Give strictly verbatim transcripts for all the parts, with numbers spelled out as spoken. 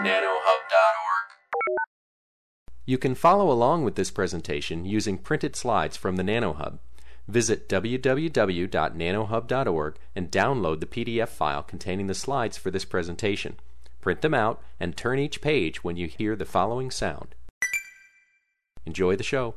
nanohub dot org. You can follow along with this presentation using printed slides from the NanoHub. Visit w w w dot nanohub dot org and download the P D F file containing the slides for this presentation. Print them out and turn each page when you hear the following sound. Enjoy the show.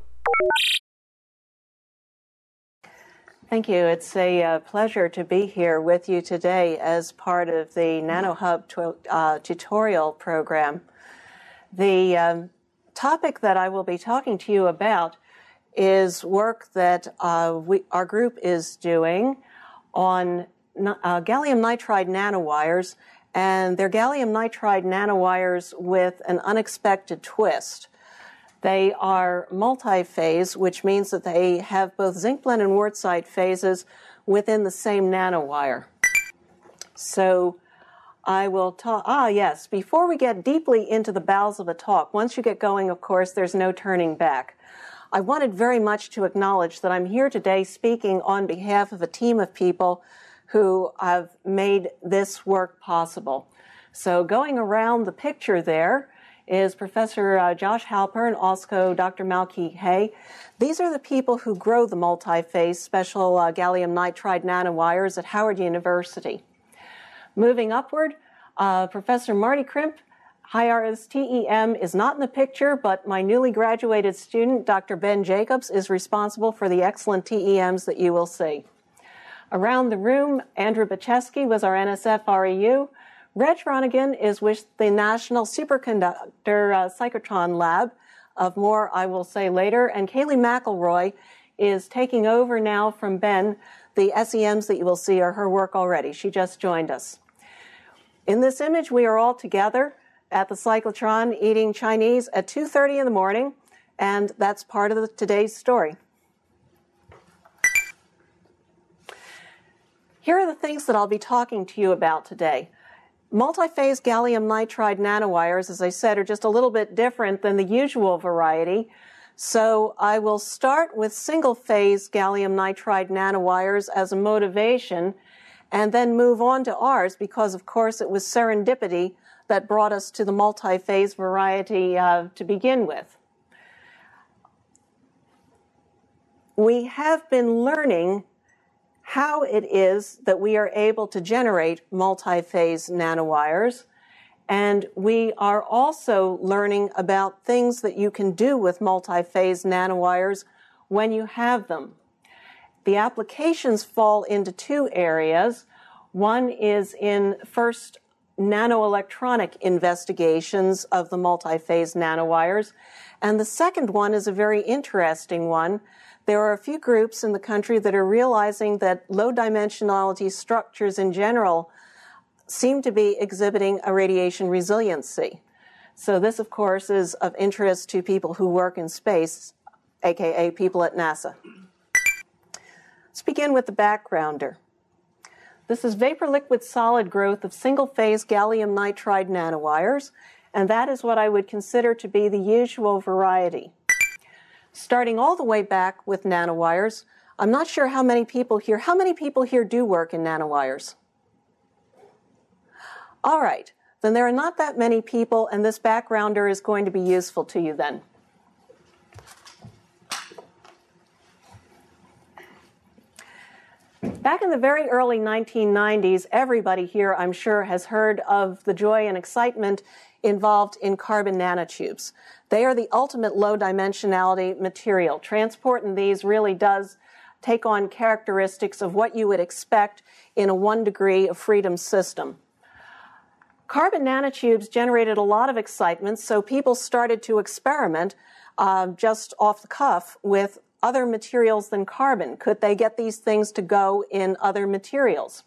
Thank you. It's a uh, pleasure to be here with you today as part of the NanoHub tu- uh, tutorial program. The um, topic that I will be talking to you about is work that uh, we, our group is doing on uh, gallium nitride nanowires, and they're gallium nitride nanowires with an unexpected twist. They are multi-phase, which means that they have both zinc blende and Wurtzite phases within the same nanowire. So I will talk, ah yes, before we get deeply into the bowels of a talk, once you get going, of course, there's no turning back. I wanted very much to acknowledge that I'm here today speaking on behalf of a team of people who have made this work possible. So going around the picture there is Professor uh, Josh Halper and also Doctor Malky Hay. These are the people who grow the multi-phase special uh, gallium nitride nanowires at Howard University. Moving upward, uh, Professor Marty Krimp, H I R S T E M, is not in the picture, but my newly graduated student, Doctor Ben Jacobs, is responsible for the excellent T E Ms that you will see. Around the room, Andrew Bacheski was our N S F R E U. Reg Ronigan is with the National Superconductor uh, Cyclotron Lab. Of more, I will say later. And Kaylee McElroy is taking over now from Ben. The S E Ms that you will see are her work already. She just joined us. In this image, we are all together at the cyclotron eating Chinese at two thirty in the morning, and that's part of the, today's story. Here are the things that I'll be talking to you about today. Multi-phase gallium nitride nanowires, as I said, are just a little bit different than the usual variety. So I will start with single-phase gallium nitride nanowires as a motivation and then move on to ours because, of course, it was serendipity that brought us to the multi-phase variety uh, to begin with. We have been learning how it is that we are able to generate multi-phase nanowires, and we are also learning about things that you can do with multi-phase nanowires when you have them. The applications fall into two areas. One is in first nanoelectronic investigations of the multi-phase nanowires, and the second one is a very interesting one. There are a few groups in the country that are realizing that low dimensionality structures in general seem to be exhibiting a radiation resiliency. So this, of course, is of interest to people who work in space, aka people at NASA. Let's begin with the backgrounder. This is vapor-liquid solid growth of single-phase gallium nitride nanowires, and that is what I would consider to be the usual variety. Starting all the way back with nanowires, I'm not sure how many people here, how many people here do work in nanowires? All right, then there are not that many people, and this backgrounder is going to be useful to you then. Back in the very early nineteen nineties, everybody here, I'm sure, has heard of the joy and excitement involved in carbon nanotubes. They are the ultimate low dimensionality material. Transport in these really does take on characteristics of what you would expect in a one degree of freedom system. Carbon nanotubes generated a lot of excitement, so people started to experiment uh, just off the cuff with other materials than carbon. Could they get these things to go in other materials?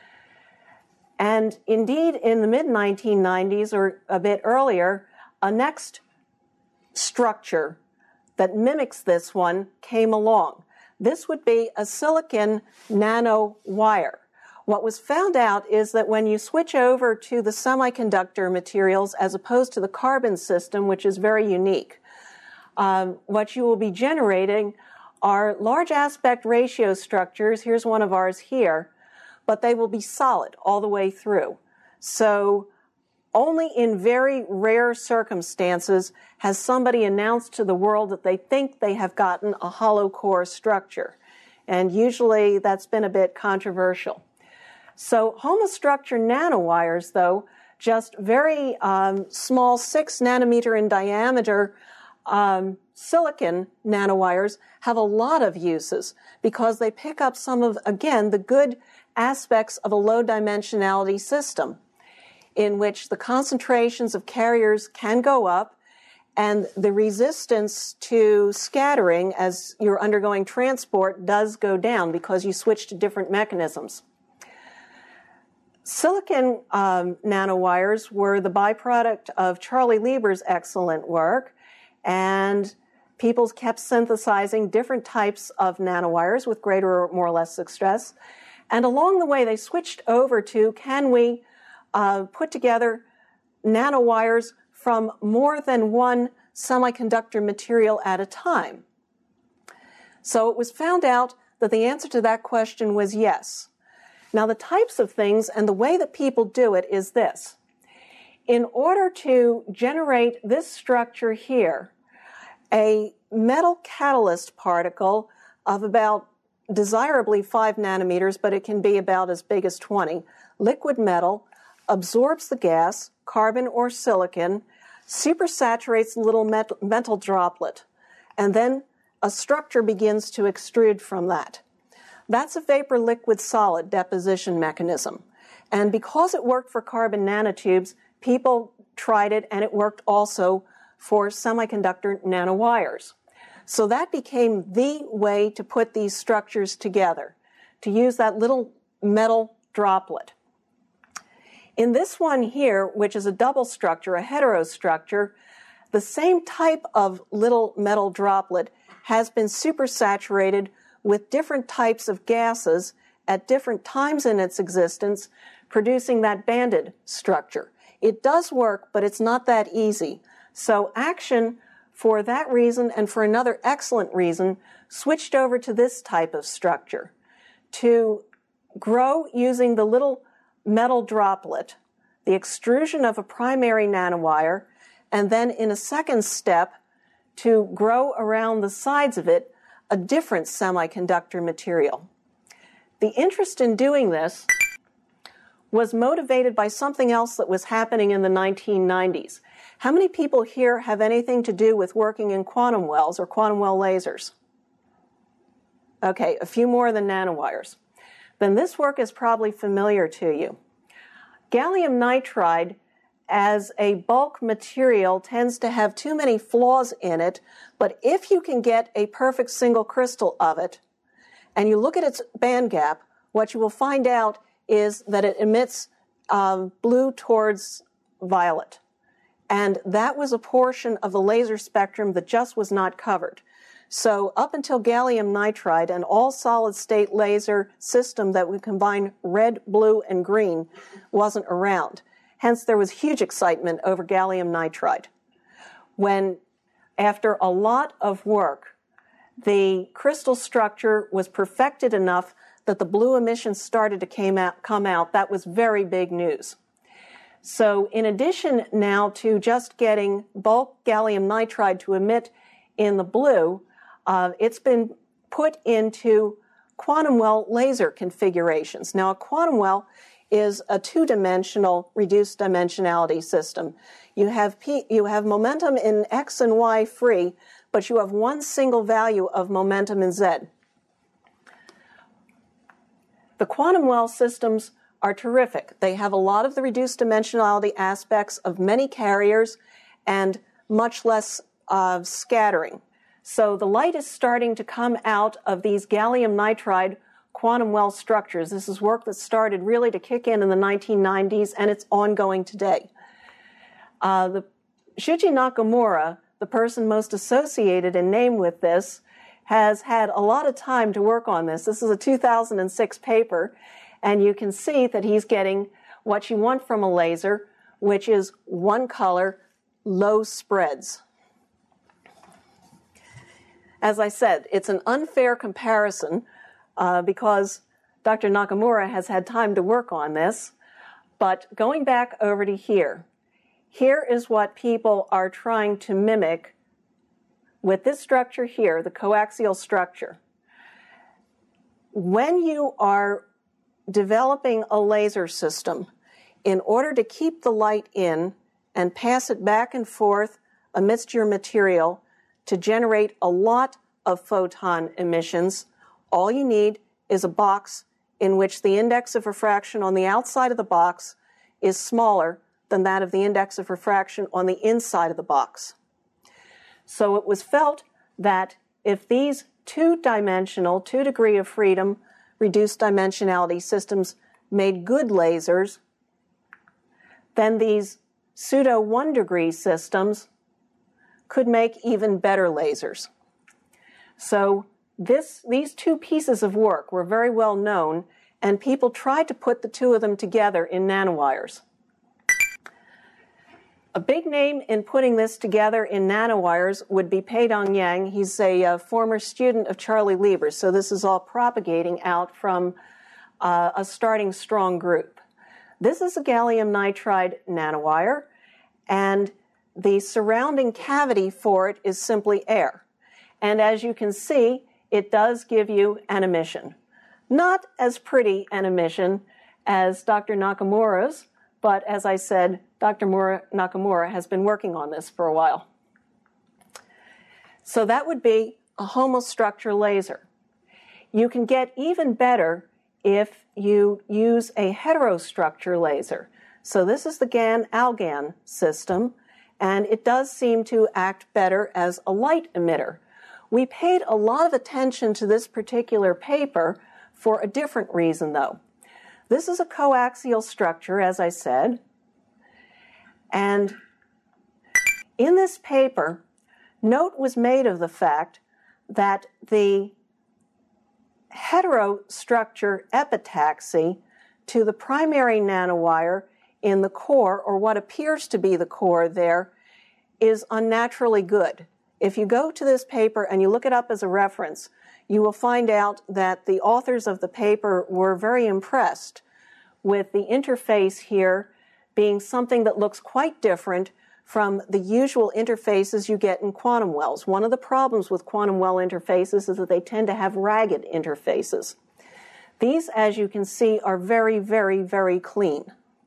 And indeed, in the mid nineteen nineties, or a bit earlier, a next structure that mimics this one came along. This would be a silicon nanowire. What was found out is that when you switch over to the semiconductor materials as opposed to the carbon system, which is very unique, um, what you will be generating are large aspect ratio structures. Here's one of ours here, but they will be solid all the way through. So only in very rare circumstances has somebody announced to the world that they think they have gotten a hollow core structure. And usually that's been a bit controversial. So homostructure nanowires, though, just very um, small, six nanometer in diameter um, silicon nanowires, have a lot of uses because they pick up some of, again, the good aspects of a low dimensionality system in which the concentrations of carriers can go up and the resistance to scattering as you're undergoing transport does go down because you switch to different mechanisms. Silicon um, nanowires were the byproduct of Charlie Lieber's excellent work, and people kept synthesizing different types of nanowires with greater or more or less success. And along the way, they switched over to, can we uh, put together nanowires from more than one semiconductor material at a time? So it was found out that the answer to that question was yes. Now, the types of things and the way that people do it is this. In order to generate this structure here, a metal catalyst particle of about desirably five nanometers, but it can be about as big as twenty, liquid metal, absorbs the gas, carbon or silicon, supersaturates the little metal, metal droplet, and then a structure begins to extrude from that. That's a vapor liquid solid deposition mechanism. And because it worked for carbon nanotubes, people tried it, and it worked also for semiconductor nanowires. So that became the way to put these structures together, to use that little metal droplet. In this one here, which is a double structure, a heterostructure, the same type of little metal droplet has been supersaturated with different types of gases at different times in its existence, producing that banded structure. It does work, but it's not that easy. So Action, for that reason and for another excellent reason, switched over to this type of structure to grow using the little metal droplet, the extrusion of a primary nanowire, and then in a second step to grow around the sides of it a different semiconductor material. The interest in doing this was motivated by something else that was happening in the nineteen nineties. How many people here have anything to do with working in quantum wells or quantum well lasers? Okay, a few more than nanowires. Then this work is probably familiar to you. Gallium nitride as a bulk material tends to have too many flaws in it, but if you can get a perfect single crystal of it, and you look at its band gap, what you will find out is that it emits um, blue towards violet. And that was a portion of the laser spectrum that just was not covered. So up until gallium nitride, an all-solid-state laser system that would combine red, blue, and green wasn't around. Hence, there was huge excitement over gallium nitride. When, after a lot of work, the crystal structure was perfected enough that the blue emissions started to came out, come out, that was very big news. So in addition now to just getting bulk gallium nitride to emit in the blue, uh, it's been put into quantum well laser configurations. Now, a quantum well is a two-dimensional reduced dimensionality system. You have P, you have momentum in X and Y free, but you have one single value of momentum in Z. The quantum well systems are terrific. They have a lot of the reduced dimensionality aspects of many carriers and much less uh, scattering. So the light is starting to come out of these gallium nitride quantum well structures. This is work that started really to kick in in the nineteen nineties, and it's ongoing today. Uh, the Shuji Nakamura, the person most associated in name with this, has had a lot of time to work on this. This is a two thousand six paper, and you can see that he's getting what you want from a laser, which is one color, low spreads. As I said, it's an unfair comparison uh, because Doctor Nakamura has had time to work on this. But going back over to here, Here is what people are trying to mimic with this structure here, the coaxial structure. When you are developing a laser system, in order to keep the light in and pass it back and forth amidst your material to generate a lot of photon emissions, all you need is a box in which the index of refraction on the outside of the box is smaller than that of the index of refraction on the inside of the box. So it was felt that if these two-dimensional, two-degree of freedom, reduced dimensionality systems made good lasers, then these pseudo one-degree systems could make even better lasers. So this, these two pieces of work were very well known, and people tried to put the two of them together in nanowires. A big name in putting this together in nanowires would be Peidong Yang. He's a uh, former student of Charlie Lieber's, so this is all propagating out from uh, a starting strong group. This is a gallium nitride nanowire, and the surrounding cavity for it is simply air. And as you can see, it does give you an emission. Not as pretty an emission as Doctor Nakamura's, but as I said, Doctor Nakamura has been working on this for a while. So that would be a homostructure laser. You can get even better if you use a heterostructure laser. So this is the GaN-Algan system, and it does seem to act better as a light emitter. We paid a lot of attention to this particular paper for a different reason, though. This is a coaxial structure, as I said, and in this paper, note was made of the fact that the heterostructure epitaxy to the primary nanowire in the core, or what appears to be the core there, is unnaturally good. If you go to this paper and you look it up as a reference, you will find out that the authors of the paper were very impressed with the interface here being something that looks quite different from the usual interfaces you get in quantum wells. One of the problems with quantum well interfaces is that they tend to have ragged interfaces. These, as you can see, are very, very, very clean.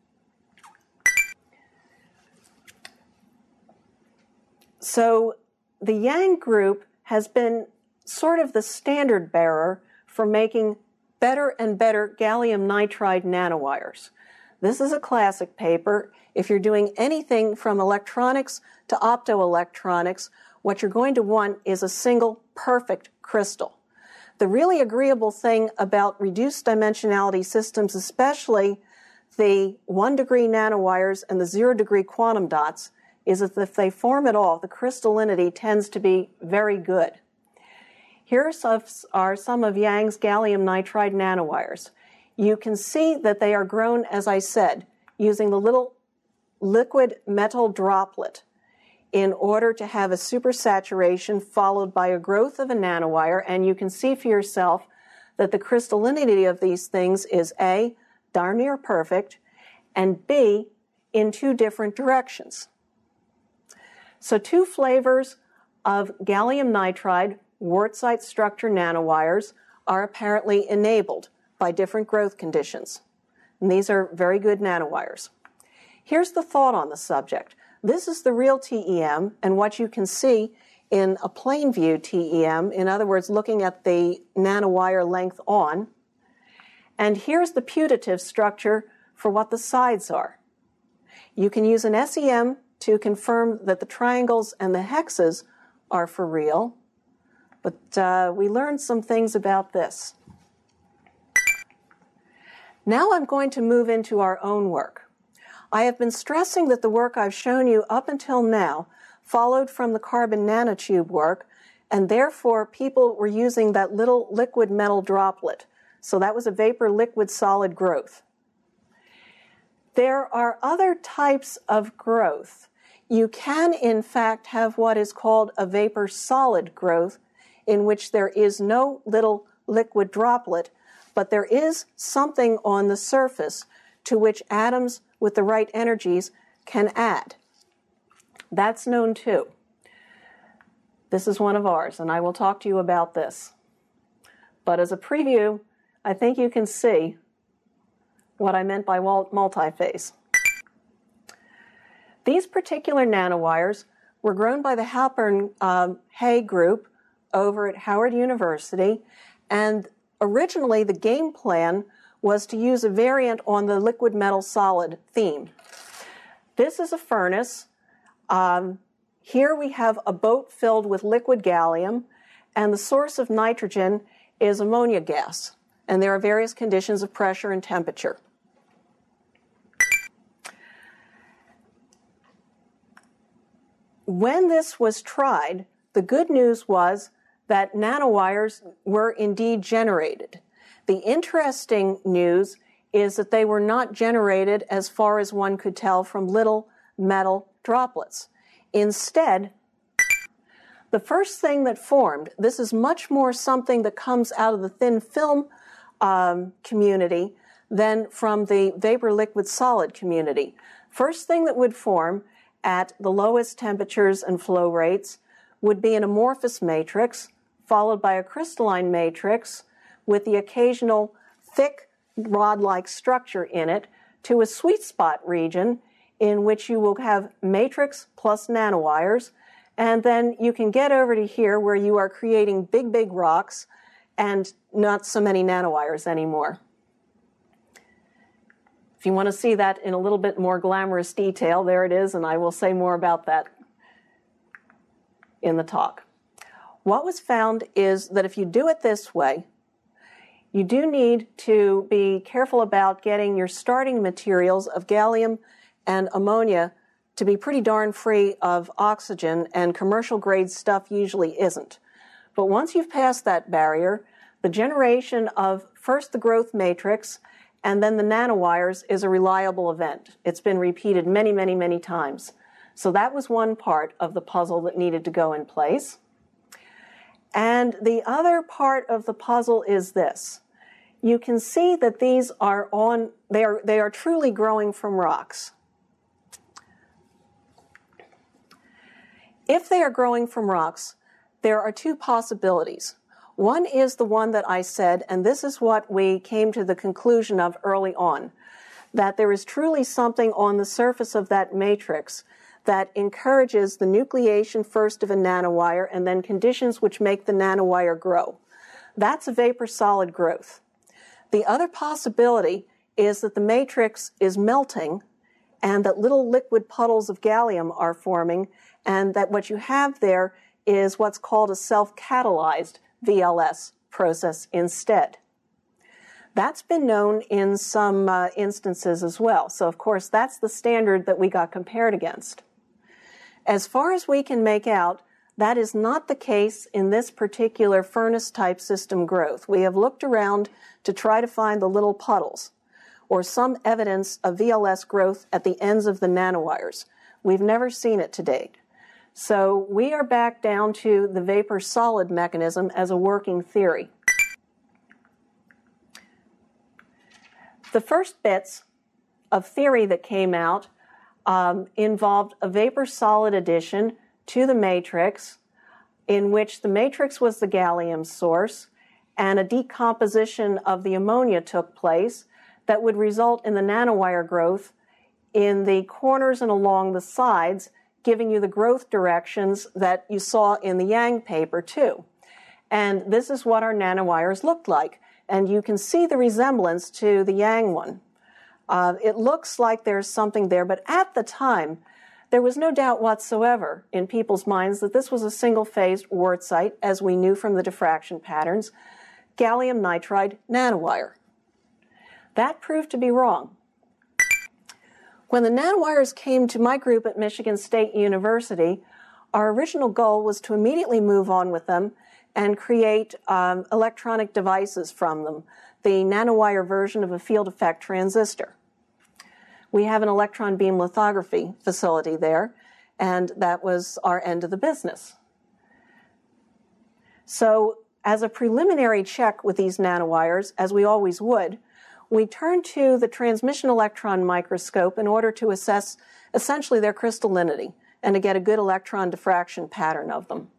So the Yang group has been sort of the standard bearer for making better and better gallium nitride nanowires. This is a classic paper. If you're doing anything from electronics to optoelectronics, what you're going to want is a single perfect crystal. The really agreeable thing about reduced dimensionality systems, especially the one-degree nanowires and the zero-degree quantum dots, is that if they form at all, the crystallinity tends to be very good. Here are some of Yang's gallium nitride nanowires. You can see that they are grown, as I said, using the little liquid metal droplet in order to have a supersaturation followed by a growth of a nanowire, and you can see for yourself that the crystallinity of these things is A, darn near perfect, and B, in two different directions. So two flavors of gallium nitride Wurtzite structure nanowires are apparently enabled by different growth conditions. And these are very good nanowires. Here's the thought on the subject. This is the real T E M, and what you can see in a plain view T E M, in other words, looking at the nanowire length on. And here's the putative structure for what the sides are. You can use an S E M to confirm that the triangles and the hexes are for real, but uh, we learned some things about this. Now I'm going to move into our own work. I have been stressing that the work I've shown you up until now followed from the carbon nanotube work, and therefore people were using that little liquid metal droplet. So that was a vapor liquid solid growth. There are other types of growth. You can, in fact, have what is called a vapor solid growth, in which there is no little liquid droplet, but there is something on the surface to which atoms with the right energies can add. That's known too. This is one of ours, and I will talk to you about this. But as a preview, I think you can see what I meant by multi-phase. These particular nanowires were grown by the Halpern um, Hay group over at Howard University, and originally the game plan was to use a variant on the liquid metal solid theme. This is a furnace. Um, here we have a boat filled with liquid gallium, and the source of nitrogen is ammonia gas, and there are various conditions of pressure and temperature. When this was tried, the good news was that nanowires were indeed generated. The interesting news is that they were not generated as far as one could tell from little metal droplets. Instead, the first thing that formed, this is much more something that comes out of the thin film um, community than from the vapor liquid solid community. First thing that would form at the lowest temperatures and flow rates would be an amorphous matrix, followed by a crystalline matrix with the occasional thick rod-like structure in it, to a sweet spot region in which you will have matrix plus nanowires, and then you can get over to here where you are creating big, big rocks and not so many nanowires anymore. If you want to see that in a little bit more glamorous detail, there it is, and I will say more about that in the talk. What was found is that if you do it this way, you do need to be careful about getting your starting materials of gallium and ammonia to be pretty darn free of oxygen, and commercial grade stuff usually isn't. But once you've passed that barrier, the generation of first the growth matrix and then the nanowires is a reliable event. It's been repeated many, many, many times. So that was one part of the puzzle that needed to go in place. And the other part of the puzzle is this. You can see that these are on, they are, they are truly growing from rocks. If they are growing from rocks, there are two possibilities. One is the one that I said, and this is what we came to the conclusion of early on, that there is truly something on the surface of that matrix that encourages the nucleation first of a nanowire and then conditions which make the nanowire grow. That's a vapor solid growth. The other possibility is that the matrix is melting and that little liquid puddles of gallium are forming, and that what you have there is what's called a self-catalyzed V L S process instead. That's been known in some uh, instances as well. So, of course, that's the standard that we got compared against. As far as we can make out, that is not the case in this particular furnace-type system growth. We have looked around to try to find the little puddles or some evidence of V L S growth at the ends of the nanowires. We've never seen it to date. So we are back down to the vapor-solid mechanism as a working theory. The first bits of theory that came out um, involved a vapor-solid addition to the matrix, in which the matrix was the gallium source, and a decomposition of the ammonia took place that would result in the nanowire growth in the corners and along the sides, giving you the growth directions that you saw in the Yang paper too. And this is what our nanowires looked like. And you can see the resemblance to the Yang one. Uh, it looks like there's something there, but at the time, there was no doubt whatsoever in people's minds that this was a single-phased Wurtzite, as we knew from the diffraction patterns, gallium nitride nanowire. That proved to be wrong. When the nanowires came to my group at Michigan State University, our original goal was to immediately move on with them and create um, electronic devices from them, the nanowire version of a field effect transistor. We have an electron beam lithography facility there, and that was our end of the business. So, as a preliminary check with these nanowires, as we always would, we turned to the transmission electron microscope in order to assess essentially their crystallinity. and to get a good electron diffraction pattern of them.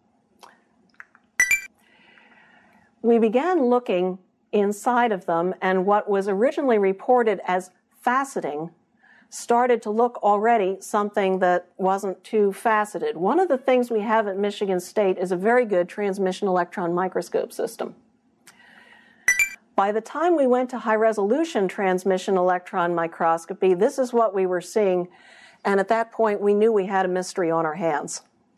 We began looking inside of them, and what was originally reported as faceting started to look already something that wasn't too faceted. One of the things we have at Michigan State is a very good transmission electron microscope system. By the time we went to high-resolution transmission electron microscopy, this is what we were seeing, and at that point we knew we had a mystery on our hands.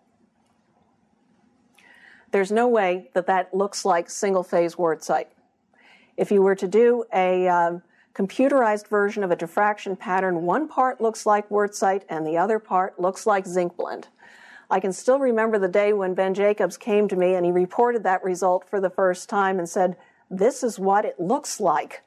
There's no way that that looks like single-phase Wurtzite. If you were to do a um, computerized version of a diffraction pattern, one part looks like Wurtzite and the other part looks like zinc blende. I can still remember the day when Ben Jacobs came to me and he reported that result for the first time and said, "This is what it looks like."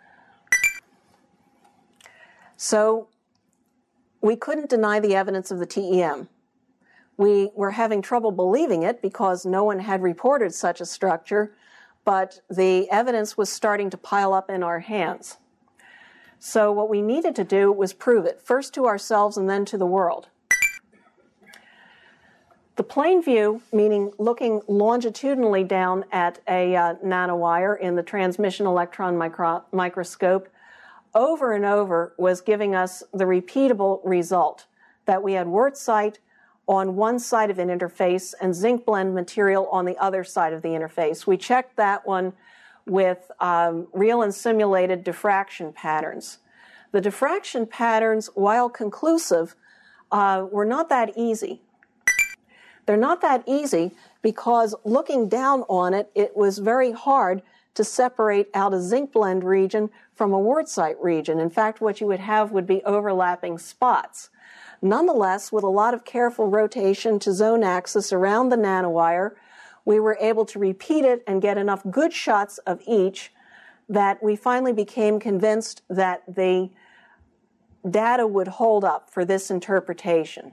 So we couldn't deny the evidence of the T E M. We were having trouble believing it because no one had reported such a structure, but the evidence was starting to pile up in our hands. So what we needed to do was prove it, first to ourselves and then to the world. The plane view, meaning looking longitudinally down at a uh, nanowire in the transmission electron micro microscope, over and over was giving us the repeatable result that we had Wurtzite on one side of an interface and zinc blende material on the other side of the interface. We checked that one with um, real and simulated diffraction patterns. The diffraction patterns, while conclusive, uh, were not that easy. They're not that easy because looking down on it, it was very hard to separate out a zinc blende region from a Wurtzite region. In fact, what you would have would be overlapping spots. Nonetheless, with a lot of careful rotation to zone axis around the nanowire, we were able to repeat it and get enough good shots of each that we finally became convinced that the data would hold up for this interpretation.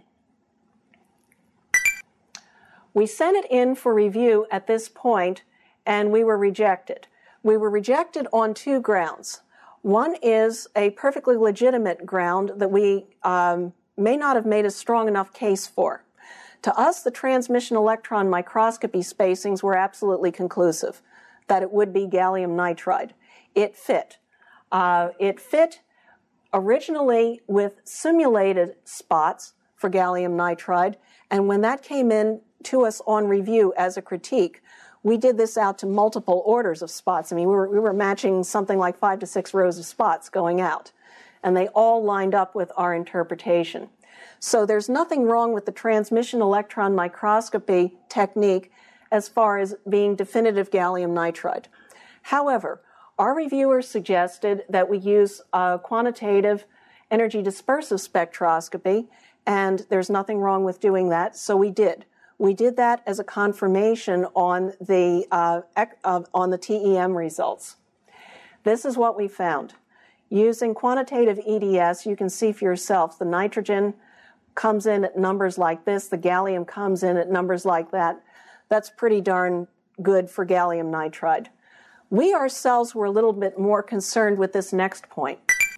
We sent it in for review at this point, and we were rejected. We were rejected on two grounds. One is a perfectly legitimate ground that we um, may not have made a strong enough case for. To us, the transmission electron microscopy spacings were absolutely conclusive, that it would be gallium nitride. It fit. Uh, it fit originally with simulated spots for gallium nitride, and when that came in to us on review as a critique, we did this out to multiple orders of spots. I mean, we were, we were matching something like five to six rows of spots going out, and they all lined up with our interpretation. So there's nothing wrong with the transmission electron microscopy technique as far as being definitive gallium nitride. However, our reviewers suggested that we use uh, quantitative energy dispersive spectroscopy, and there's nothing wrong with doing that, so we did. We did that as a confirmation on the, uh, uh, on the T E M results. This is what we found. Using quantitative E D S, you can see for yourself the nitrogen comes in at numbers like this, the gallium comes in at numbers like that. That's pretty darn good for gallium nitride. We ourselves were a little bit more concerned with this next point.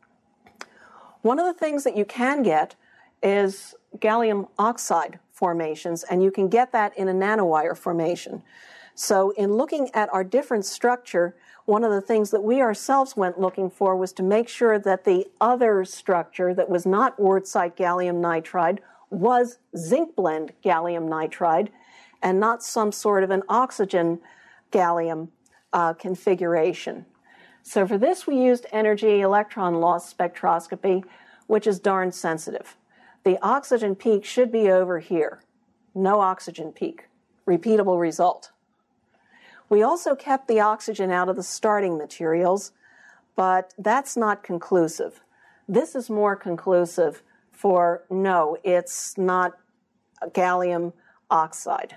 One of the things that you can get is gallium oxide formations, and you can get that in a nanowire formation. So in looking at our different structure, one of the things that we ourselves went looking for was to make sure that the other structure that was not Wurtzite gallium nitride was zinc blende gallium nitride and not some sort of an oxygen gallium uh, configuration. So for this, we used energy electron loss spectroscopy, which is darn sensitive. The oxygen peak should be over here. No oxygen peak. Repeatable result. We also kept the oxygen out of the starting materials, but that's not conclusive. This is more conclusive for no, it's not gallium oxide.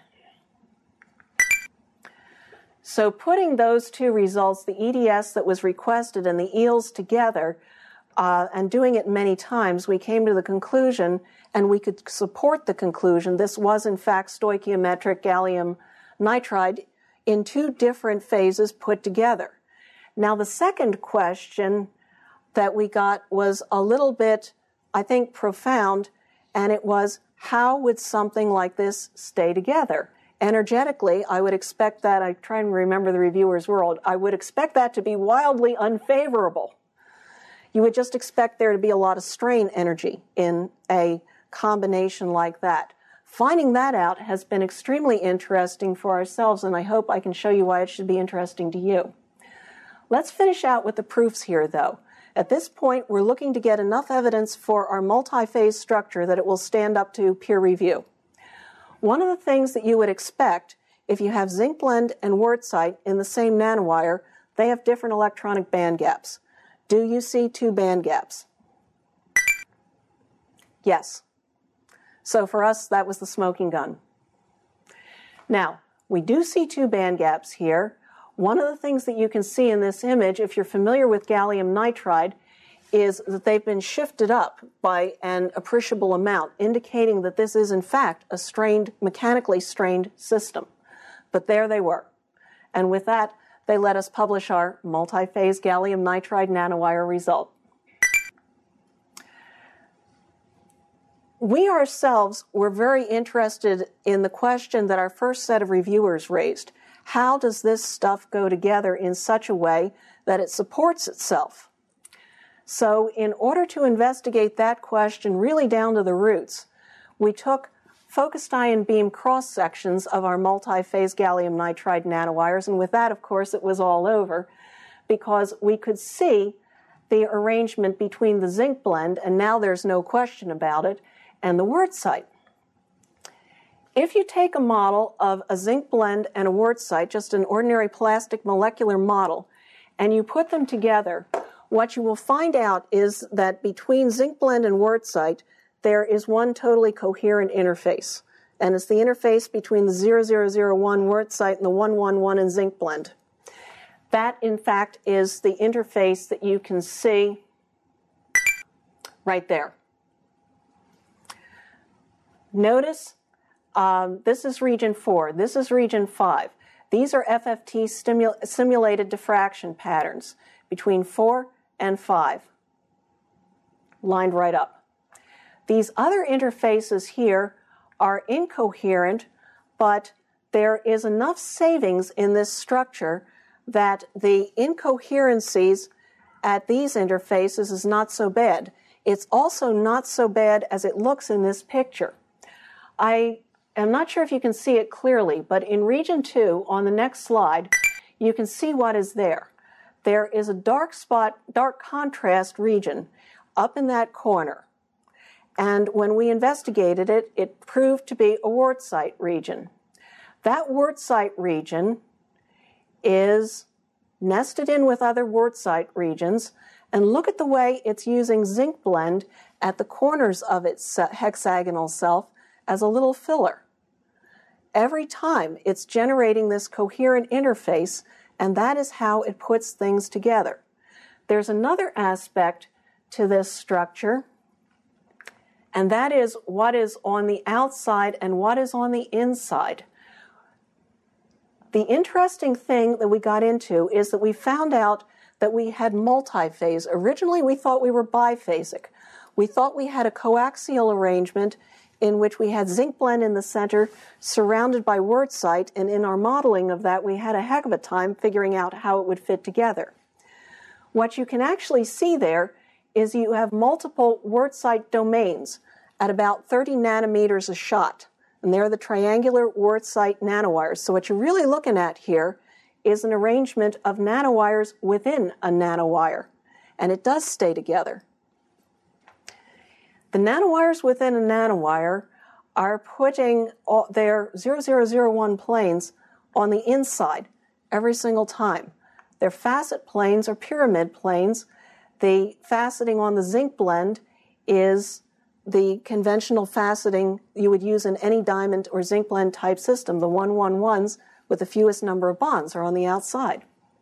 So putting those two results, the E D S that was requested and the E E L S together, Uh, and doing it many times, we came to the conclusion, and we could support the conclusion, this was in fact stoichiometric gallium nitride in two different phases put together. Now the second question that we got was a little bit, I think, profound, and it was, how would something like this stay together? Energetically, I would expect that, I try and remember the reviewer's world, I would expect that to be wildly unfavorable. You would just expect there to be a lot of strain energy in a combination like that. Finding that out has been extremely interesting for ourselves, and I hope I can show you why it should be interesting to you. Let's finish out with the proofs here, though. At this point, we're looking to get enough evidence for our multi-phase structure that it will stand up to peer review. One of the things that you would expect, if you have zinc blende and wurtzite in the same nanowire, they have different electronic band gaps. Do you see two band gaps? Yes. So for us, that was the smoking gun. Now, we do see two band gaps here. One of the things that you can see in this image, if you're familiar with gallium nitride, is that they've been shifted up by an appreciable amount, indicating that this is in fact a strained, mechanically strained system. But there they were. And with that, they let us publish our multi-phase gallium nitride nanowire result. We ourselves were very interested in the question that our first set of reviewers raised. How does this stuff go together in such a way that it supports itself? So in order to investigate that question really down to the roots, we took focused ion beam cross-sections of our multi-phase gallium nitride nanowires, and with that, of course, it was all over, because we could see the arrangement between the zinc blende, and now there's no question about it, and the wurtzite. If you take a model of a zinc blende and a wurtzite, just an ordinary plastic molecular model, and you put them together, what you will find out is that between zinc blende and wurtzite, there is one totally coherent interface. And it's the interface between the zero zero zero one wurtzite and the one one one in zinc blende. That, in fact, is the interface that you can see right there. Notice um, this is region four. This is region five. These are F F T stimul simulated diffraction patterns between four and five, lined right up. These other interfaces here are incoherent, but there is enough savings in this structure that the incoherencies at these interfaces is not so bad. It's also not so bad as it looks in this picture. I am not sure if you can see it clearly, but in region two, on the next slide, you can see what is there. There is a dark spot, dark contrast region up in that corner. And when we investigated it, it proved to be a wurtzite region. That wurtzite region is nested in with other wurtzite regions, and look at the way it's using zinc blende at the corners of its hexagonal self as a little filler. Every time it's generating this coherent interface, and that is how it puts things together. There's another aspect to this structure, and that is what is on the outside and what is on the inside. The interesting thing that we got into is that we found out that we had multi-phase. Originally, we thought we were biphasic. We thought we had a coaxial arrangement in which we had zinc blende in the center surrounded by wurtzite, and in our modeling of that, we had a heck of a time figuring out how it would fit together. What you can actually see there is you have multiple wurtzite domains at about thirty nanometers a shot. And they're the triangular wurtzite nanowires. So what you're really looking at here is an arrangement of nanowires within a nanowire. And it does stay together. The nanowires within a nanowire are putting all their zero zero zero one planes on the inside every single time. Their facet planes are pyramid planes. The faceting on the zinc blende is the conventional faceting you would use in any diamond or zinc blende type system. The one one ones with the fewest number of bonds are on the outside.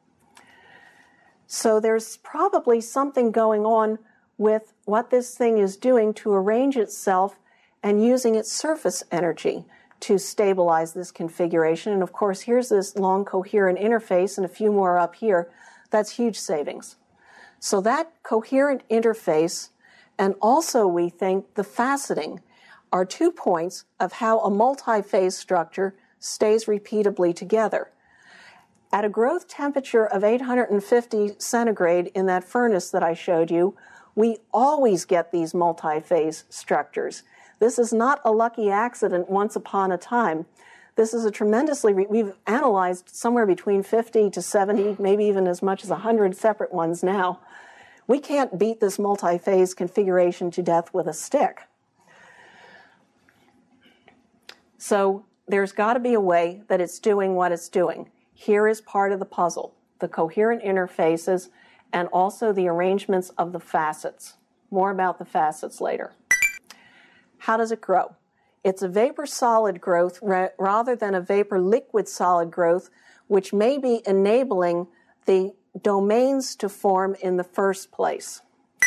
So there's probably something going on with what this thing is doing to arrange itself and using its surface energy to stabilize this configuration. And of course, here's this long coherent interface and a few more up here. That's huge savings. So that coherent interface, and also we think the faceting, are two points of how a multi-phase structure stays repeatably together. At a growth temperature of eight hundred fifty centigrade in that furnace that I showed you, we always get these multi-phase structures. This is not a lucky accident once upon a time. This is a tremendously, re- we've analyzed somewhere between fifty to seventy, maybe even as much as one hundred separate ones now. We can't beat this multi-phase configuration to death with a stick. So there's got to be a way that it's doing what it's doing. Here is part of the puzzle, the coherent interfaces and also the arrangements of the facets. More about the facets later. How does it grow? It's a vapor-solid growth ra- rather than a vapor-liquid-solid growth, which may be enabling the domains to form in the first place.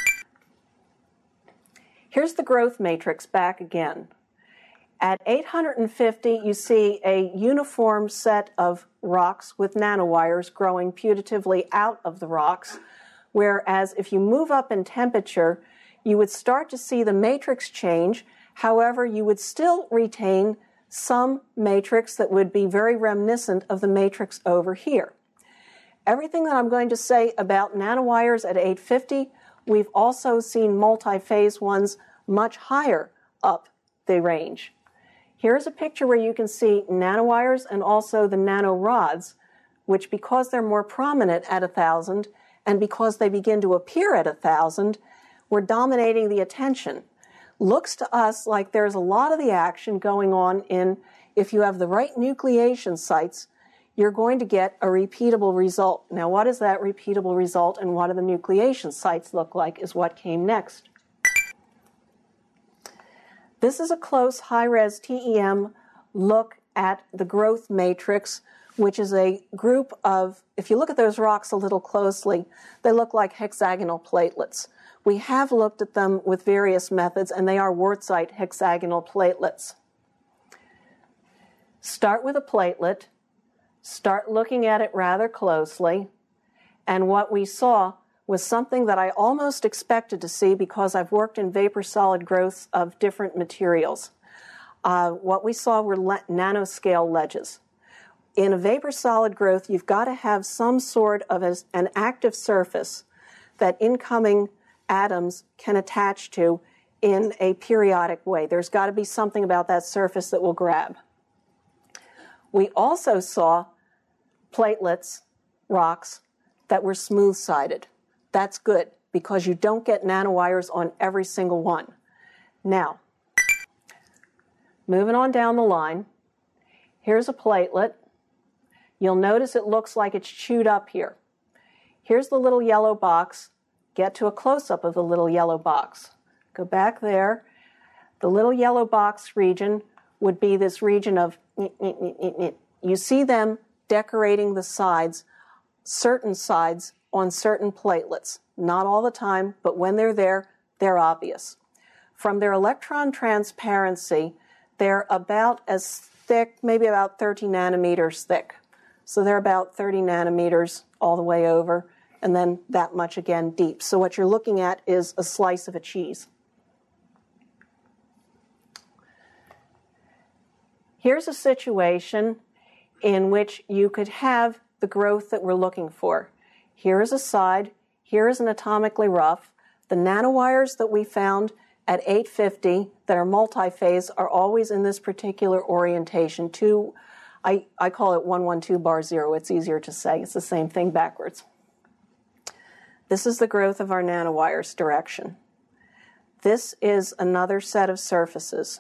Here's the growth matrix back again. At eight hundred fifty, you see a uniform set of rocks with nanowires growing putatively out of the rocks, whereas if you move up in temperature, you would start to see the matrix change. However, you would still retain some matrix that would be very reminiscent of the matrix over here. Everything that I'm going to say about nanowires at eight fifty, we've also seen multi-phase ones much higher up the range. Here's a picture where you can see nanowires and also the nanorods, which because they're more prominent at one thousand and because they begin to appear at one thousand, we're dominating the attention. Looks to us like there's a lot of the action going on in, if you have the right nucleation sites, you're going to get a repeatable result. Now, what is that repeatable result and what do the nucleation sites look like is what came next. This is a close high-res T E M look at the growth matrix, which is a group of, if you look at those rocks a little closely, they look like hexagonal platelets. We have looked at them with various methods, and they are Wurtzite hexagonal platelets. Start with a platelet, start looking at it rather closely, and what we saw was something that I almost expected to see because I've worked in vapor-solid growths of different materials. Uh, what we saw were le- nanoscale ledges. In a vapor-solid growth, you've got to have some sort of a, an active surface that incoming atoms can attach to in a periodic way. There's got to be something about that surface that will grab. We also saw platelets, rocks, that were smooth-sided. That's good because you don't get nanowires on every single one. Now, moving on down the line, here's a platelet. You'll notice it looks like it's chewed up here. Here's the little yellow box. Get to a close-up of the little yellow box. Go back there. The little yellow box region would be this region of, you see them decorating the sides, certain sides, on certain platelets. Not all the time, but when they're there, they're obvious. From their electron transparency, they're about as thick, maybe about thirty nanometers thick. So they're about thirty nanometers all the way over, and then that much again deep. So what you're looking at is a slice of a cheese. Here's a situation in which you could have the growth that we're looking for. Here is a side, here is an atomically rough. The nanowires that we found at eight fifty that are multi-phase are always in this particular orientation. Two, I, I call it one one two bar zero. It's easier to say. It's the same thing backwards. This is the growth of our nanowires direction. This is another set of surfaces.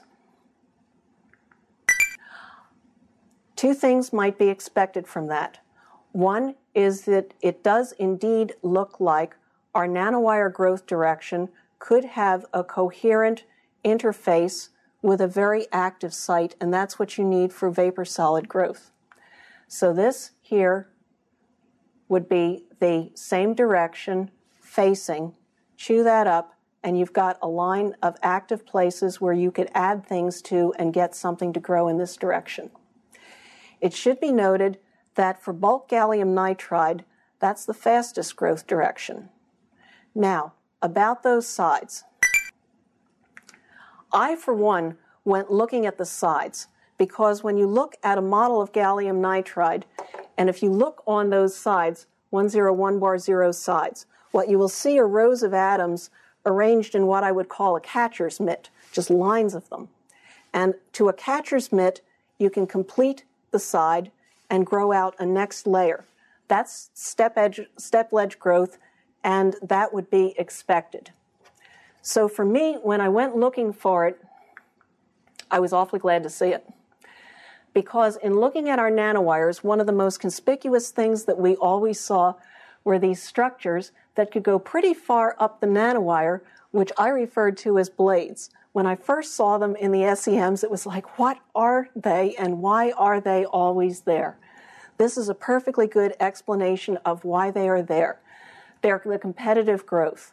Two things might be expected from that. One is that it does indeed look like our nanowire growth direction could have a coherent interface with a very active site, and that's what you need for vapor-solid growth. So this here would be the same direction facing, chew that up, and you've got a line of active places where you could add things to and get something to grow in this direction. It should be noted that for bulk gallium nitride, that's the fastest growth direction. Now, about those sides. I, for one, went looking at the sides, because when you look at a model of gallium nitride, and if you look on those sides, one zero one bar zero sides, what you will see are rows of atoms arranged in what I would call a catcher's mitt, just lines of them. And to a catcher's mitt, you can complete the side and grow out a next layer. That's step edge, step ledge growth, and that would be expected. So for me, when I went looking for it, I was awfully glad to see it. Because in looking at our nanowires, one of the most conspicuous things that we always saw were these structures that could go pretty far up the nanowire, which I referred to as blades. When I first saw them in the S E Ms, it was like, what are they and why are they always there? This is a perfectly good explanation of why they are there. They're the competitive growth.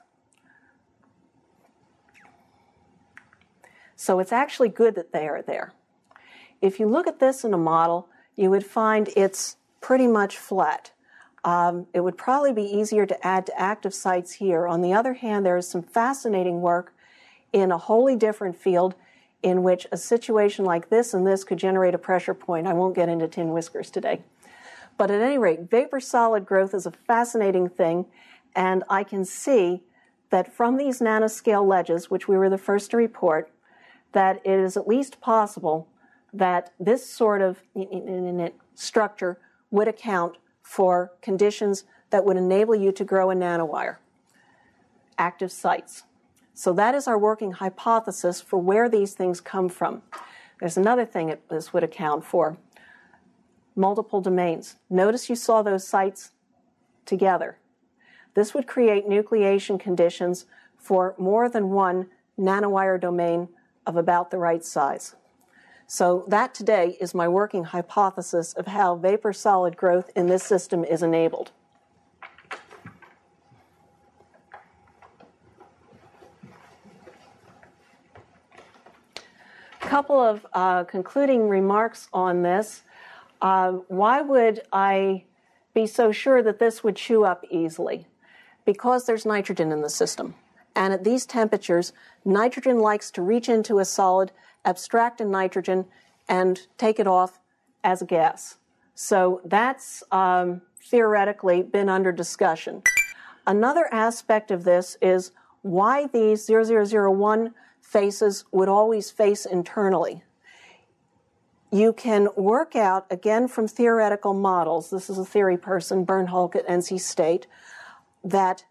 So it's actually good that they are there. If you look at this in a model, you would find it's pretty much flat. Um, it would probably be easier to add to active sites here. On the other hand, there is some fascinating work in a wholly different field in which a situation like this and this could generate a pressure point. I won't get into tin whiskers today. But at any rate, vapor-solid growth is a fascinating thing, and I can see that from these nanoscale ledges, which we were the first to report, that it is at least possible that this sort of structure would account for conditions that would enable you to grow a nanowire, active sites. So that is our working hypothesis for where these things come from. There's another thing that this would account for. Multiple domains. Notice you saw those sites together. This would create nucleation conditions for more than one nanowire domain of about the right size. So that today is my working hypothesis of how vapor-solid growth in this system is enabled. A couple of uh, concluding remarks on this. Uh, why would I be so sure that this would chew up easily? Because there's nitrogen in the system. And at these temperatures, nitrogen likes to reach into a solid, abstract a nitrogen, and take it off as a gas. So that's um, theoretically been under discussion. Another aspect of this is why these zero zero zero one faces would always face internally. You can work out, again from theoretical models, this is a theory person, Bernholk at N C State, that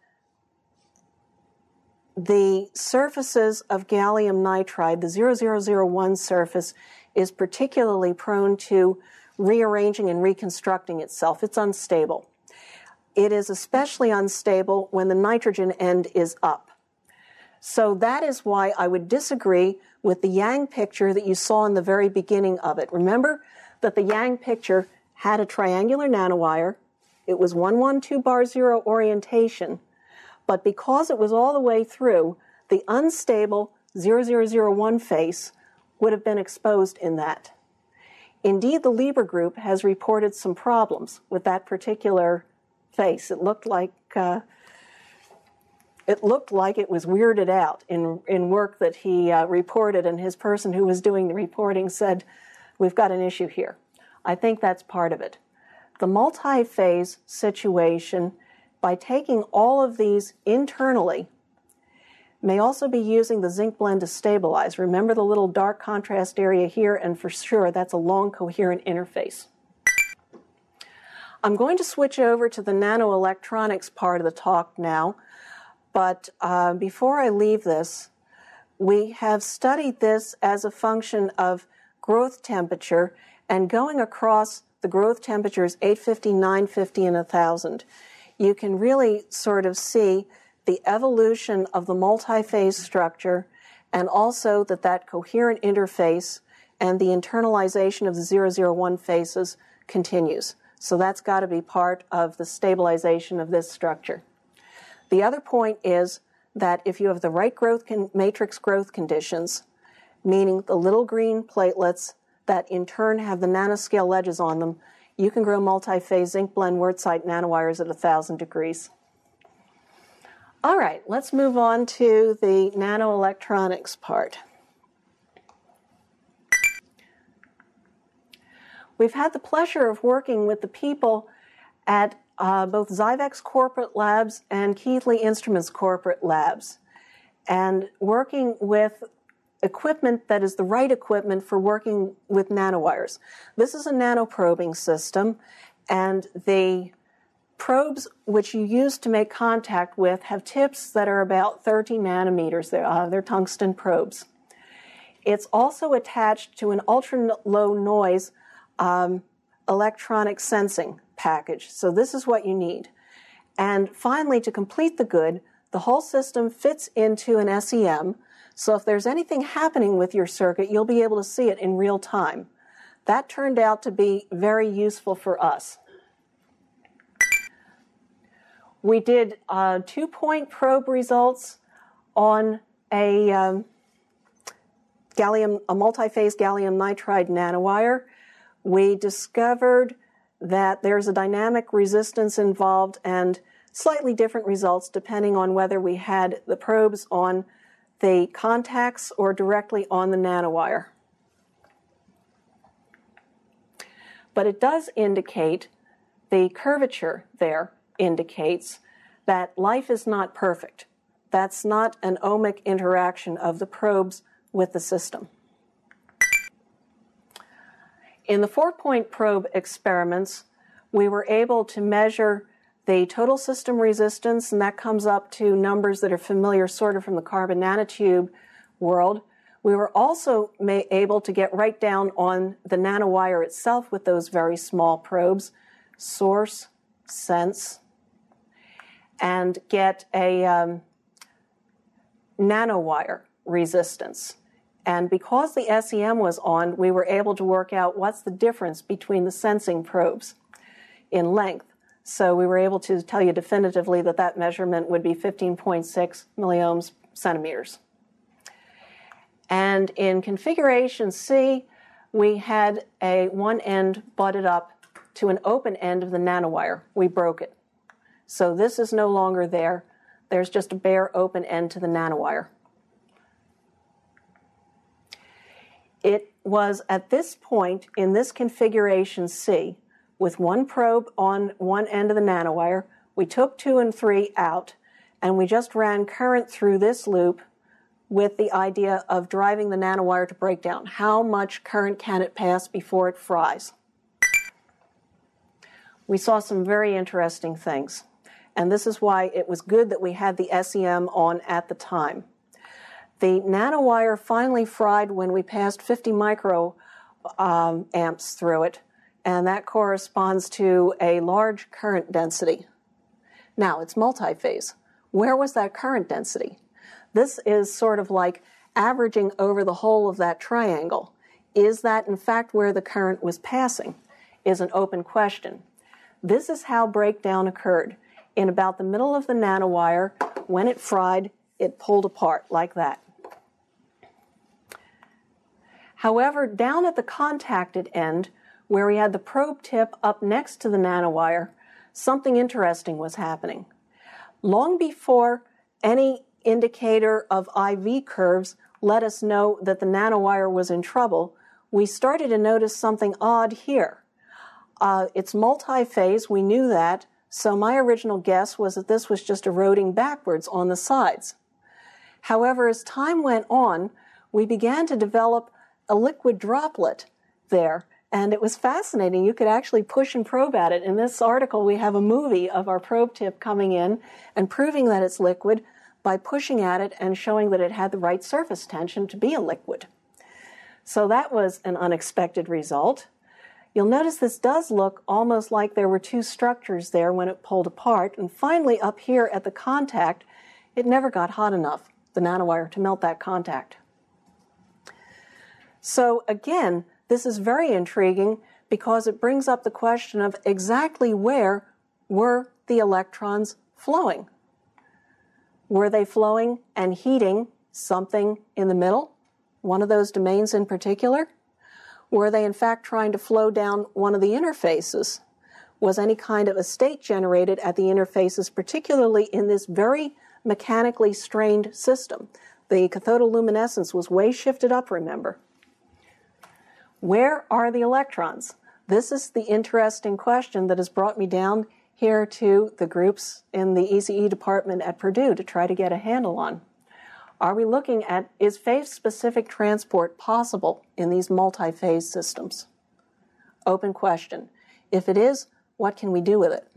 the surfaces of gallium nitride, the zero zero zero one surface, is particularly prone to rearranging and reconstructing itself. It's unstable. It is especially unstable when the nitrogen end is up. So that is why I would disagree with the Yang picture that you saw in the very beginning of it. Remember that the Yang picture had a triangular nanowire. It was one one two bar zero orientation. But because it was all the way through, the unstable zero zero zero one face would have been exposed in that. Indeed, the Lieber group has reported some problems with that particular face. It looked like uh, it looked like it was weirded out in in work that he uh, reported, and his person who was doing the reporting said, "We've got an issue here." I think that's part of it. The multi-phase situation, by taking all of these internally, may also be using the zinc blend to stabilize. Remember the little dark contrast area here, and for sure that's a long coherent interface. I'm going to switch over to the nanoelectronics part of the talk now, but uh, before I leave this, we have studied this as a function of growth temperature and going across the growth temperatures eight fifty, nine fifty, and one thousand. You can really sort of see the evolution of the multi-phase structure, and also that that coherent interface and the internalization of the zero zero one phases continues. So that's got to be part of the stabilization of this structure. The other point is that if you have the right growth con- matrix growth conditions, meaning the little green platelets that in turn have the nanoscale ledges on them, you can grow multi-phase zinc blende Wurtzite nanowires at one thousand degrees. All right, let's move on to the nanoelectronics part. We've had the pleasure of working with the people at uh, both Xivex corporate labs and Keithley Instruments corporate labs, and working with equipment that is the right equipment for working with nanowires. This is a nanoprobing system, and the probes which you use to make contact with have tips that are about thirty nanometers. They're, uh, they're tungsten probes. It's also attached to an ultra-low noise um, electronic sensing package. So this is what you need. And finally, to complete the good, the whole system fits into an S E M. So if there's anything happening with your circuit, you'll be able to see it in real time. That turned out to be very useful for us. We did uh, two-point probe results on a um, gallium, a multi-phase gallium nitride nanowire. We discovered that there's a dynamic resistance involved and slightly different results depending on whether we had the probes on the contacts or directly on the nanowire. But it does indicate, the curvature there indicates that life is not perfect. That's not an ohmic interaction of the probes with the system. In the four-point probe experiments, we were able to measure the total system resistance, and that comes up to numbers that are familiar sort of from the carbon nanotube world. We were also able to get right down on the nanowire itself with those very small probes, source, sense, and get a um, nanowire resistance. And because the S E M was on, we were able to work out what's the difference between the sensing probes in length. So we were able to tell you definitively that that measurement would be fifteen point six milliohms centimeters. And in configuration C, we had a one end butted up to an open end of the nanowire. We broke it. So this is no longer there. There's just a bare open end to the nanowire. It was at this point in this configuration C, with one probe on one end of the nanowire, we took two and three out, and we just ran current through this loop with the idea of driving the nanowire to breakdown. How much current can it pass before it fries? We saw some very interesting things, and this is why it was good that we had the S E M on at the time. The nanowire finally fried when we passed fifty micro um, amps through it, and that corresponds to a large current density. Now, it's multi-phase. Where was that current density? This is sort of like averaging over the whole of that triangle. Is that, in fact, where the current was passing? Is an open question. This is how breakdown occurred. In about the middle of the nanowire, when it fried, it pulled apart like that. However, down at the contacted end, where we had the probe tip up next to the nanowire, something interesting was happening. Long before any indicator of I V curves let us know that the nanowire was in trouble, we started to notice something odd here. Uh, it's multi-phase, we knew that, so my original guess was that this was just eroding backwards on the sides. However, as time went on, we began to develop a liquid droplet there, and it was fascinating. You could actually push and probe at it. In this article, we have a movie of our probe tip coming in and proving that it's liquid by pushing at it and showing that it had the right surface tension to be a liquid. So that was an unexpected result. You'll notice this does look almost like there were two structures there when it pulled apart, and finally up here at the contact, it never got hot enough, the nanowire, to melt that contact. So again, this is very intriguing because it brings up the question of exactly where were the electrons flowing? Were they flowing and heating something in the middle, one of those domains in particular? Were they in fact trying to flow down one of the interfaces? Was any kind of a state generated at the interfaces, particularly in this very mechanically strained system? The cathodoluminescence was way shifted up, remember. Where are the electrons? This is the interesting question that has brought me down here to the groups in the E C E department at Purdue to try to get a handle on. Are we looking at, is phase-specific transport possible in these multi-phase systems? Open question. If it is, what can we do with it?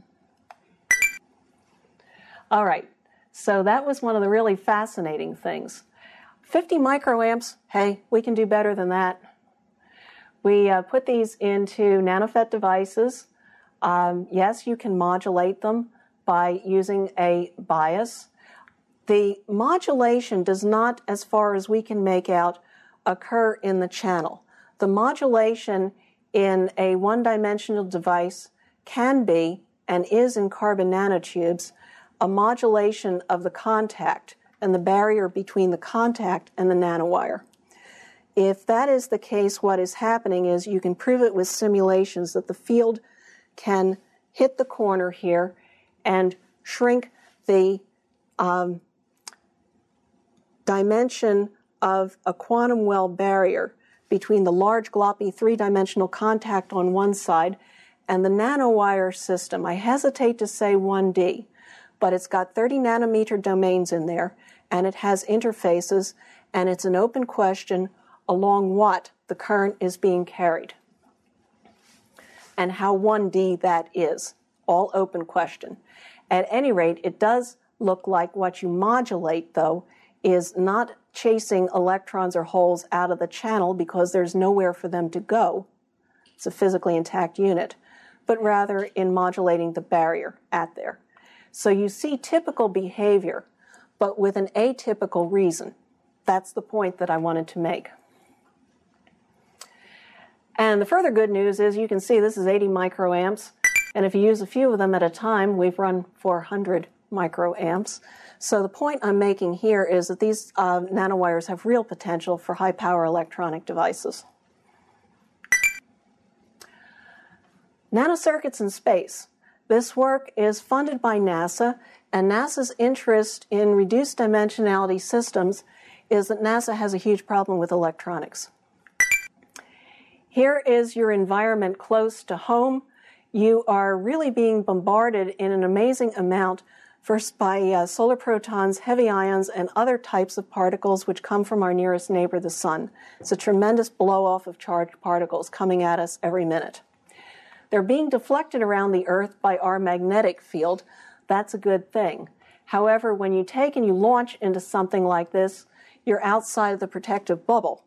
All right, so that was one of the really fascinating things. fifty microamps, hey, we can do better than that. We uh, put these into NanoFET devices. Um, yes, you can modulate them by using a bias. The modulation does not, as far as we can make out, occur in the channel. The modulation in a one-dimensional device can be, and is in carbon nanotubes, a modulation of the contact and the barrier between the contact and the nanowire. If that is the case, what is happening is you can prove it with simulations that the field can hit the corner here and shrink the um, dimension of a quantum well barrier between the large gloppy three-dimensional contact on one side and the nanowire system. I hesitate to say one D, but it's got thirty nanometer domains in there, and it has interfaces, and it's an open question along what the current is being carried and how one D that is. All open question. At any rate, it does look like what you modulate, though, is not chasing electrons or holes out of the channel because there's nowhere for them to go. It's a physically intact unit, but rather in modulating the barrier at there. So you see typical behavior, but with an atypical reason. That's the point that I wanted to make. And the further good news is you can see this is eighty microamps, and if you use a few of them at a time, we've run four hundred microamps. So the point I'm making here is that these uh, nanowires have real potential for high-power electronic devices. Nanocircuits in space. This work is funded by NASA, and NASA's interest in reduced dimensionality systems is that NASA has a huge problem with electronics. Here is your environment close to home. You are really being bombarded in an amazing amount, first by uh, solar protons, heavy ions, and other types of particles which come from our nearest neighbor, the sun. It's a tremendous blow-off of charged particles coming at us every minute. They're being deflected around the Earth by our magnetic field. That's a good thing. However, when you take and you launch into something like this, you're outside of the protective bubble.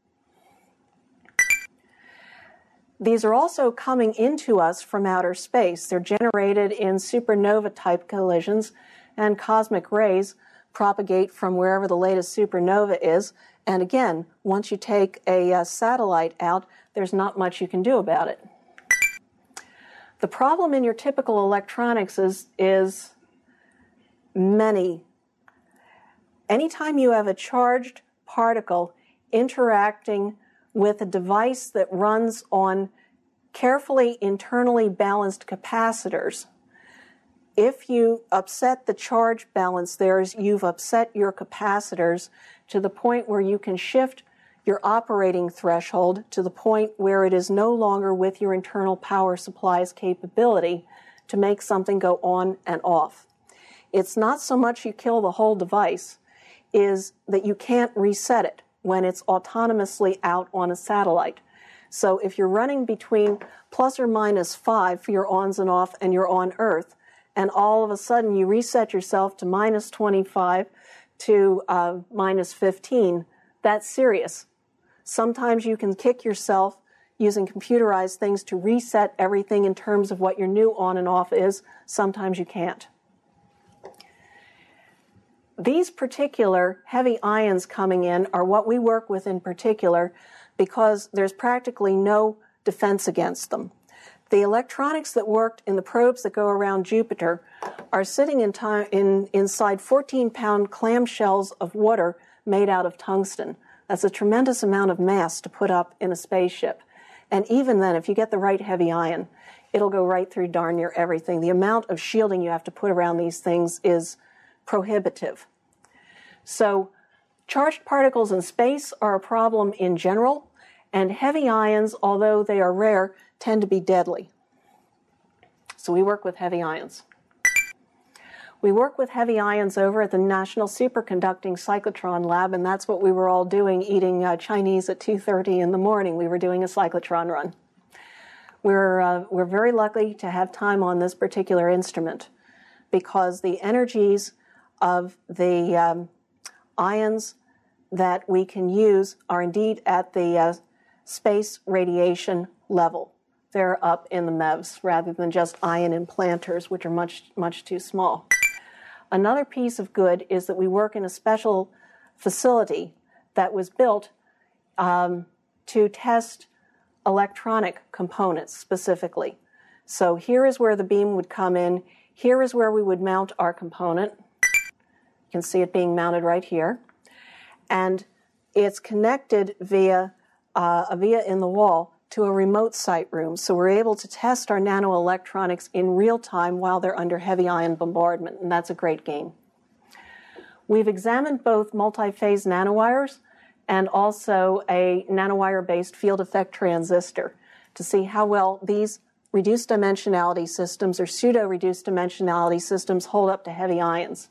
These are also coming into us from outer space. They're generated in supernova-type collisions, and cosmic rays propagate from wherever the latest supernova is. And again, once you take a uh, satellite out, there's not much you can do about it. The problem in your typical electronics is, is many. Anytime you have a charged particle interacting with a device that runs on carefully internally balanced capacitors, if you upset the charge balance there, you've upset your capacitors to the point where you can shift your operating threshold to the point where it is no longer with your internal power supply's capability to make something go on and off. It's not so much you kill the whole device, is that you can't reset it when it's autonomously out on a satellite. So if you're running between plus or minus five for your ons and off and you're on Earth, and all of a sudden you reset yourself to minus twenty-five to uh, minus fifteen, that's serious. Sometimes you can kick yourself using computerized things to reset everything in terms of what your new on and off is. Sometimes you can't. These particular heavy ions coming in are what we work with in particular because there's practically no defense against them. The electronics that worked in the probes that go around Jupiter are sitting in time, in, inside fourteen pound clamshells of water made out of tungsten. That's a tremendous amount of mass to put up in a spaceship. And even then, if you get the right heavy ion, it'll go right through darn near everything. The amount of shielding you have to put around these things is prohibitive. So charged particles in space are a problem in general, And heavy ions, although they are rare, tend to be deadly. So we work with heavy ions. We work with heavy ions over at the National Superconducting Cyclotron Lab, and that's what we were all doing, eating uh, Chinese at two thirty in the morning. We were doing a cyclotron run. We're, uh, we're very lucky to have time on this particular instrument because the energies of the um, ions that we can use are indeed at the uh, space radiation level. They're up in the M E Vs rather than just ion implanters, which are much, much too small. Another piece of good is that we work in a special facility that was built um, to test electronic components specifically. So here is where the beam would come in. Here is where we would mount our component. You can see it being mounted right here. And it's connected via uh, a via in the wall to a remote site room. So we're able to test our nanoelectronics in real time while they're under heavy ion bombardment, and that's a great game. We've examined both multi-phase nanowires and also a nanowire-based field effect transistor to see how well these reduced dimensionality systems or pseudo-reduced dimensionality systems hold up to heavy ions.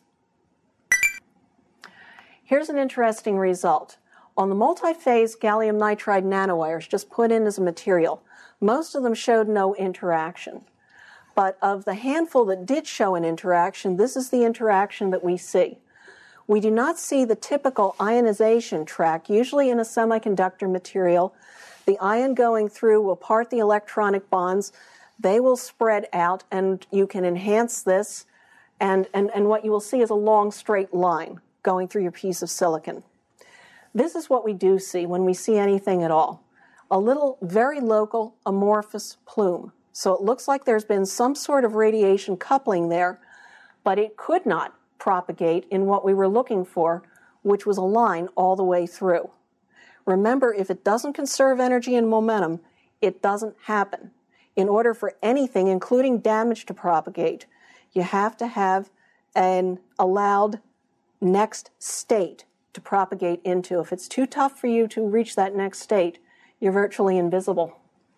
Here's an interesting result. On the multi-phase gallium nitride nanowires just put in as a material, most of them showed no interaction. But of the handful that did show an interaction, this is the interaction that we see. We do not see the typical ionization track. Usually in a semiconductor material, the ion going through will part the electronic bonds. They will spread out, and you can enhance this, and, and, and what you will see is a long straight line going through your piece of silicon. This is what we do see when we see anything at all. A little, very local, amorphous plume. So it looks like there's been some sort of radiation coupling there, but it could not propagate in what we were looking for, which was a line all the way through. Remember, if it doesn't conserve energy and momentum, it doesn't happen. In order for anything, including damage, to propagate, you have to have an allowed next state to propagate into. If it's too tough for you to reach that next state, you're virtually invisible.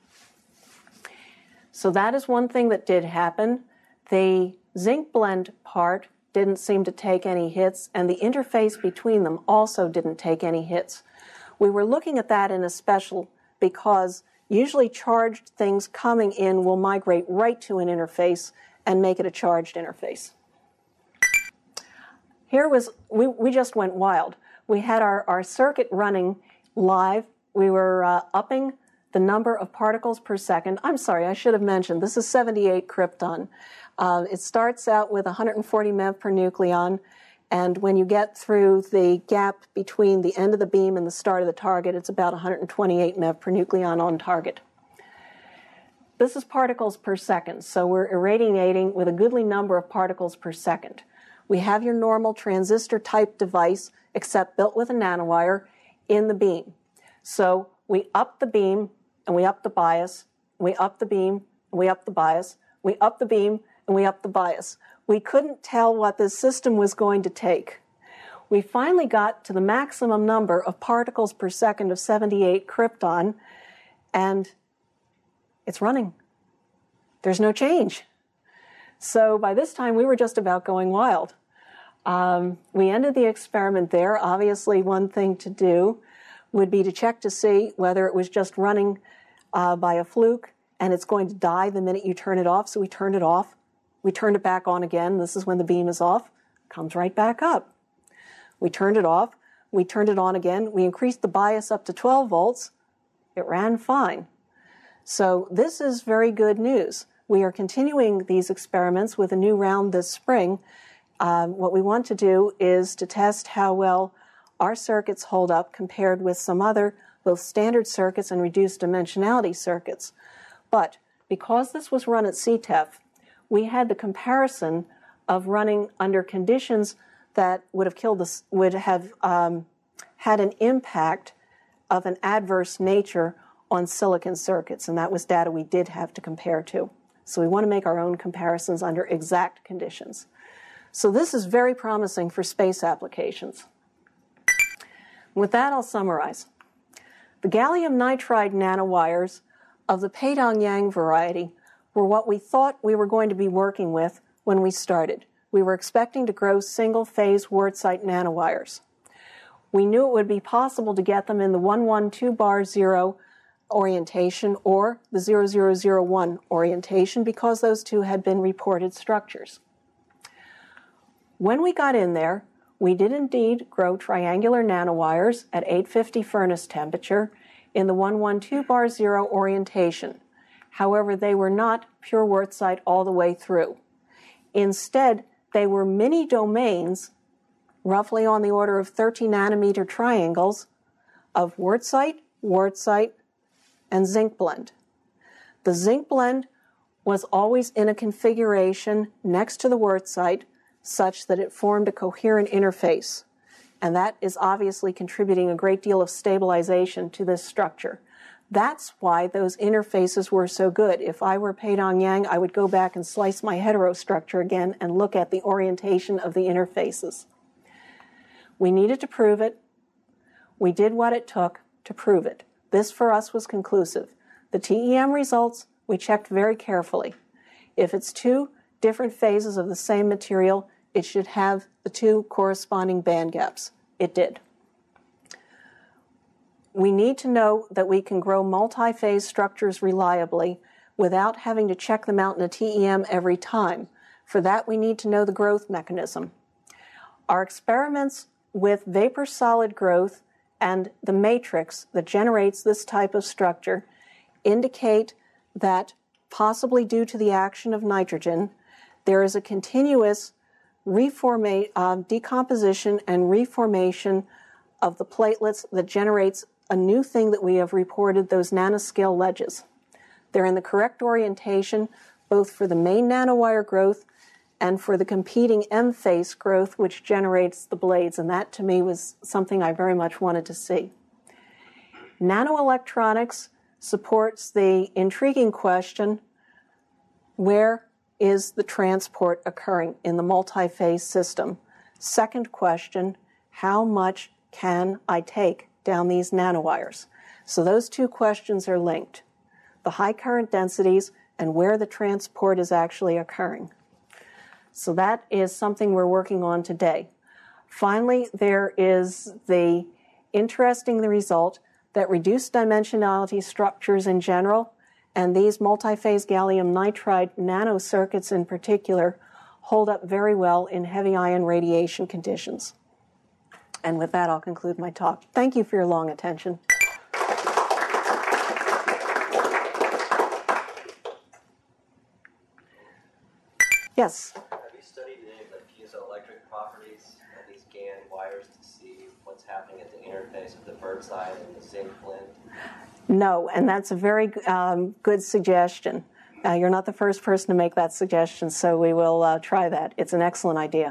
So that is one thing that did happen. The zinc blend part didn't seem to take any hits, and the interface between them also didn't take any hits. We were looking at that in a special because usually charged things coming in will migrate right to an interface and make it a charged interface. Here was, we, we just went wild. We had our, our circuit running live. We were uh, upping the number of particles per second. I'm sorry, I should have mentioned, this is seventy-eight krypton. Uh, it starts out with one hundred forty MeV per nucleon, and when you get through the gap between the end of the beam and the start of the target, it's about one hundred twenty-eight MeV per nucleon on target. This is particles per second, so we're irradiating with a goodly number of particles per second. We have your normal transistor-type device, except built with a nanowire, in the beam. So we up the beam, and we up the bias, we up the beam, and we up the bias, we up the beam, and we up the bias. We couldn't tell what this system was going to take. We finally got to the maximum number of particles per second of seventy-eight krypton, and it's running. There's no change. So by this time, we were just about going wild. Um, we ended the experiment there. Obviously, one thing to do would be to check to see whether it was just running uh, by a fluke and it's going to die the minute you turn it off. So we turned it off. We turned it back on again. This is when the beam is off. Comes right back up. We turned it off. We turned it on again. We increased the bias up to twelve volts. It ran fine. So this is very good news. We are continuing these experiments with a new round this spring. Um, what we want to do is to test how well our circuits hold up compared with some other, both standard circuits and reduced dimensionality circuits. But because this was run at C T E F, we had the comparison of running under conditions that would have killed this, would have um, had an impact of an adverse nature on silicon circuits, and that was data we did have to compare to. So we want to make our own comparisons under exact conditions. So this is very promising for space applications. With that, I'll summarize. The gallium nitride nanowires of the Peidong-Yang variety were what we thought we were going to be working with when we started. We were expecting to grow single-phase Wurtzite nanowires. We knew it would be possible to get them in the one one two bar zero orientation or the zero zero zero one orientation because those two had been reported structures. When we got in there, we did indeed grow triangular nanowires at eight fifty furnace temperature in the one one two bar zero orientation. However, they were not pure Wurtzite all the way through. Instead, they were mini domains, roughly on the order of thirty nanometer triangles, of Wurtzite, Wurtzite, and zinc blende. The zinc blende was always in a configuration next to the Wurtzite such that it formed a coherent interface, and that is obviously contributing a great deal of stabilization to this structure. That's why those interfaces were so good. If I were Peidong-Yang, I would go back and slice my heterostructure again and look at the orientation of the interfaces. We needed to prove it. We did what it took to prove it. This, for us, was conclusive. The T E M results, we checked very carefully. If it's two different phases of the same material, it should have the two corresponding band gaps. It did. We need to know that we can grow multi-phase structures reliably without having to check them out in a T E M every time. For that, we need to know the growth mechanism. Our experiments with vapor-solid growth and the matrix that generates this type of structure indicate that, possibly due to the action of nitrogen, there is a continuous reforma- uh, decomposition and reformation of the platelets that generates a new thing that we have reported, those nanoscale ledges. They're in the correct orientation both for the main nanowire growth and for the competing M-face growth, which generates the blades, and that to me was something I very much wanted to see. Nanoelectronics supports the intriguing question, where is the transport occurring in the multi-phase system? Second question, how much can I take down these nanowires? So those two questions are linked, the high current densities and where the transport is actually occurring. So that is something we're working on today. Finally, there is the interesting result that reduced dimensionality structures in general, and these multi-phase gallium nitride nanocircuits in particular, hold up very well in heavy ion radiation conditions. And with that, I'll conclude my talk. Thank you for your long attention. Yes? Have you studied any of the piezoelectric properties of these GaN wires to see what's happening at the interface of the Wurtzite and the zinc blende? No, and that's a very um, good suggestion. Uh, you're not the first person to make that suggestion, so we will uh, try that. It's an excellent idea.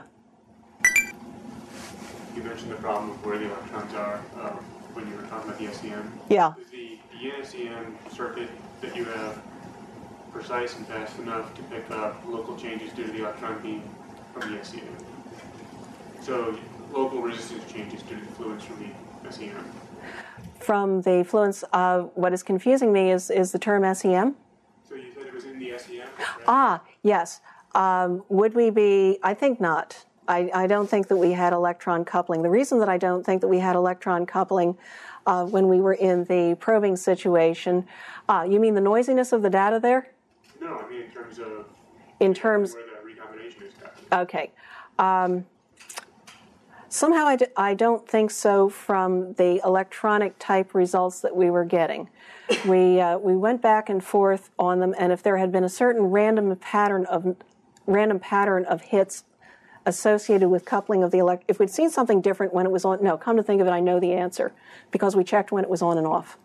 You mentioned the problem of where the electrons are um, when you were talking about the S E M. Yeah. Is the, the N S E M circuit that you have precise and fast enough to pick up local changes due to the electron beam from the S E M? So local resistance changes due to the fluence from the S E M. From the fluence, uh, what is confusing me is, is the term S E M. So you said it was in the S E M? Right? Ah, yes. Um, would we be, I think not. I, I don't think that we had electron coupling. The reason that I don't think that we had electron coupling uh, when we were in the probing situation, uh, you mean the noisiness of the data there? No, I mean in terms of in terms where the recombination is happening. Okay. Um, somehow I, d- I don't think so from the electronic type results that we were getting. We uh, we went back and forth on them, and if there had been a certain random pattern of random pattern of hits associated with coupling of the elect, if we'd seen something different when it was on, no, come to think of it, I know the answer because we checked when it was on and off.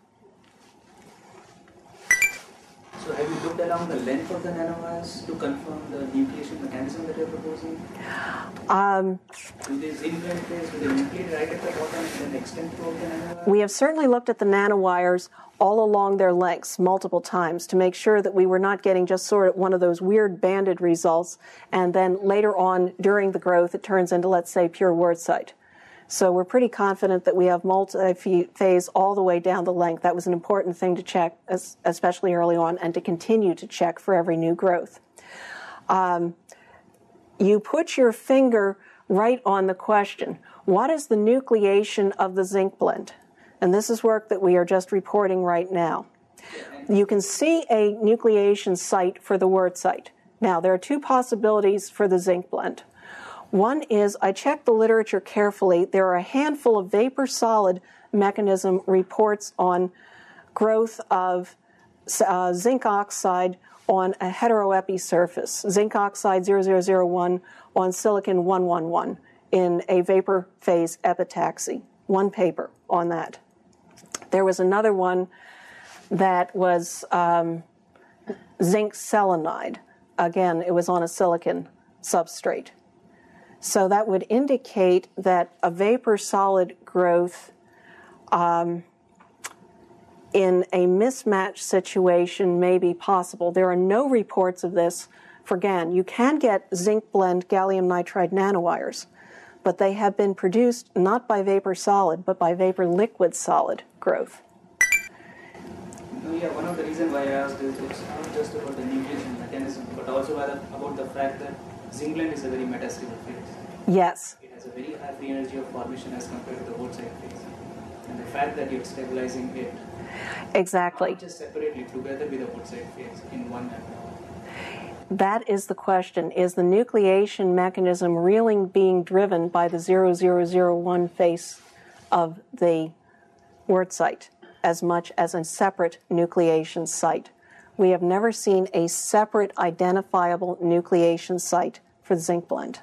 So have you looked along the length of the nanowires to confirm the nucleation mechanism that you're proposing? Um, Do they zinc blende phase, do they nucleate right at the bottom and then extend throughout the nanowire? We have certainly looked at the nanowires all along their lengths multiple times to make sure that we were not getting just sort of one of those weird banded results, and then later on during the growth it turns into, let's say, pure Wurtzite. So we're pretty confident that we have multi-phase all the way down the length. That was an important thing to check, especially early on, and to continue to check for every new growth. Um, you put your finger right on the question. What is the nucleation of the zinc blende? And this is work that we are just reporting right now. You can see a nucleation site for the wort site. Now, there are two possibilities for the zinc blende. One is, I checked the literature carefully. There are a handful of vapor-solid mechanism reports on growth of uh, zinc oxide on a heteroepi surface, zinc oxide zero zero zero one on silicon one one one in a vapor phase epitaxy. One paper on that. There was another one that was um, zinc selenide. Again, it was on a silicon substrate. So that would indicate that a vapor-solid growth um, in a mismatch situation may be possible. There are no reports of this for GaN. You can get zinc blende gallium nitride nanowires, but they have been produced not by vapor-solid, but by vapor-liquid-solid growth. No, yeah, one of the reasons why I asked is it's not just about the nucleation mechanism, but also about the fact that zinc blende is a very metastable phase. Yes. It has a very high free energy of formation as compared to the wort site phase. And the fact that you're stabilizing it exactly. not just separately, together with the wort site phase in one nanohour. That is the question. Is the nucleation mechanism really being driven by the zero zero zero one phase of the wort site as much as a separate nucleation site? We have never seen a separate identifiable nucleation site for the zinc blende.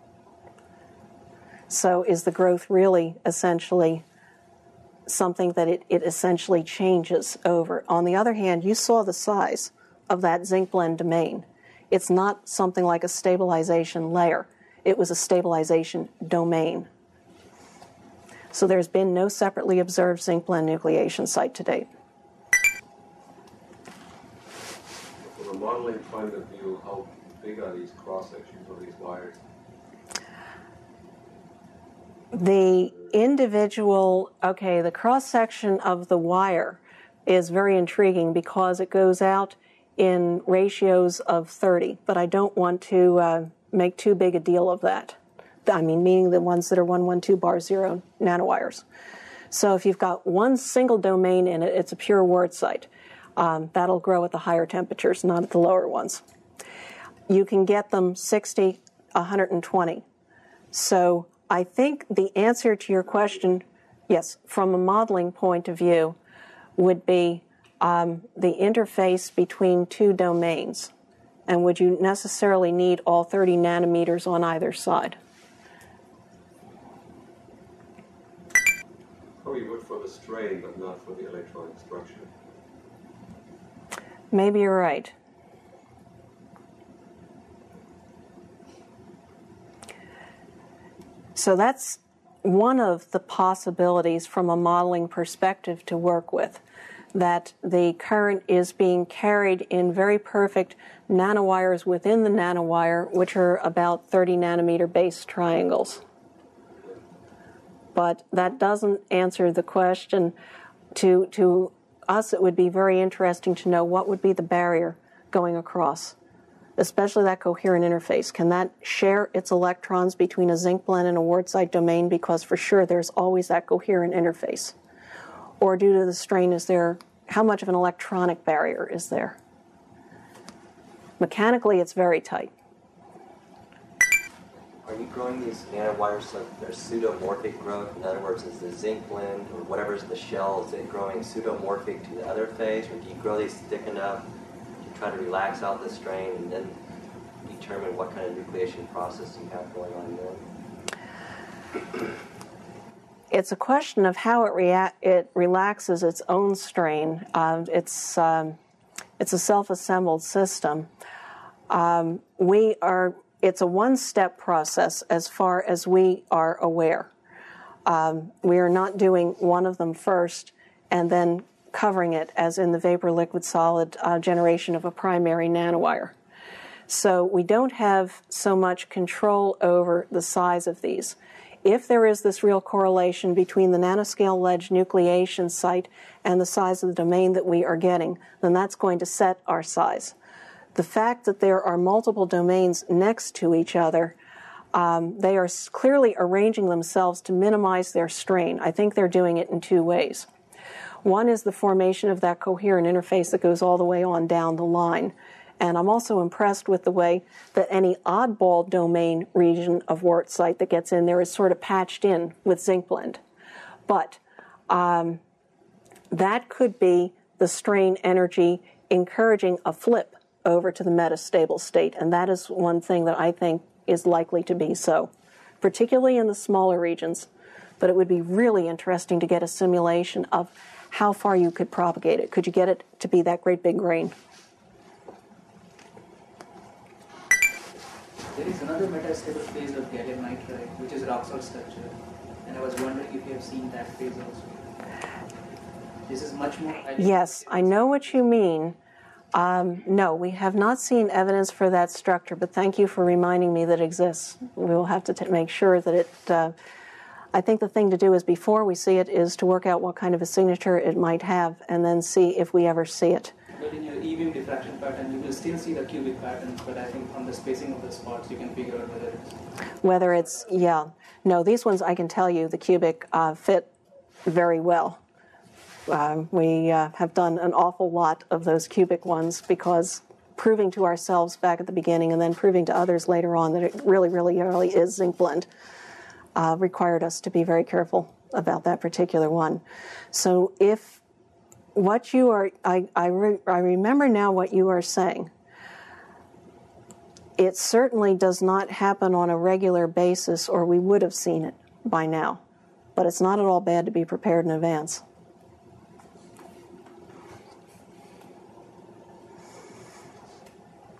So is the growth really essentially something that it, it essentially changes over? On the other hand, you saw the size of that zinc blende domain. It's not something like a stabilization layer. It was a stabilization domain. So there's been no separately observed zinc blende nucleation site to date. From a modeling point of view, how big are these cross-sections of these wires? The individual, okay, the cross-section of the wire is very intriguing because it goes out in ratios of thirty, but I don't want to uh, make too big a deal of that. I mean, meaning the ones that are one twelve bar zero nanowires. So if you've got one single domain in it, it's a pure wort site. Um, that'll grow at the higher temperatures, not at the lower ones. You can get them sixty, one hundred twenty. So I think the answer to your question, yes, from a modeling point of view, would be um, the interface between two domains. And would you necessarily need all thirty nanometers on either side? Probably would for the strain, but not for the electronic structure. Maybe you're right. So that's one of the possibilities from a modeling perspective to work with, that the current is being carried in very perfect nanowires within the nanowire, which are about thirty nanometer base triangles. But that doesn't answer the question. To, to us, it would be very interesting to know what would be the barrier going across, especially that coherent interface. Can that share its electrons between a zinc blende and a wort site domain? Because for sure there's always that coherent interface. Or due to the strain, is there, how much of an electronic barrier is there? Mechanically, it's very tight. Are you growing these nanowires so they're pseudomorphic growth? In other words, is the zinc blende or whatever's in the shell, is it growing pseudomorphic to the other phase? Or do you grow these thick enough to try to relax out the strain and then determine what kind of nucleation process you have going on then? It's a question of how it rea- it relaxes its own strain. Um, it's um, it's a self-assembled system. Um, we are. It's a one-step process as far as we are aware. Um, we are not doing one of them first and then covering it as in the vapor-liquid-solid uh, generation of a primary nanowire. So we don't have so much control over the size of these. if there is this real correlation between the nanoscale ledge nucleation site and the size of the domain that we are getting, then that's going to set our size. The fact that there are multiple domains next to each other, um, they are clearly arranging themselves to minimize their strain. I think they're doing it in two ways. One is the formation of that coherent interface that goes all the way on down the line. And I'm also impressed with the way that any oddball domain region of Wart site that gets in there is sort of patched in with zinc blende. But um, that could be the strain energy encouraging a flip over to the metastable state, and that is one thing that I think is likely to be so, particularly in the smaller regions. But it would be really interesting to get a simulation of how far you could propagate it. Could you get it to be that great big grain? There is another metastable phase of gallium nitride, which is rock salt structure, and I was wondering if you have seen that phase also. This is much more... Yes, I know what you mean. Um, no, we have not seen evidence for that structure, but thank you for reminding me that it exists. We will have to t- make sure that it... Uh, I think the thing to do is, before we see it, is to work out what kind of a signature it might have, and then see if we ever see it. But in your E beam diffraction pattern, you will still see the cubic pattern, but I think from the spacing of the spots, you can figure out whether it's... Whether it's, yeah. No, these ones, I can tell you, the cubic uh, fit very well. Um, we uh, have done an awful lot of those cubic ones, because proving to ourselves back at the beginning and then proving to others later on that it really, really, really is zinc blende uh, required us to be very careful about that particular one. So if what you are, I, I, re, I remember now what you are saying. It certainly does not happen on a regular basis, or we would have seen it by now. But it's not at all bad to be prepared in advance.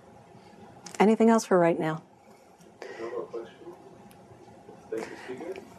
Anything else for right now? No more questions. Thank you, speaker.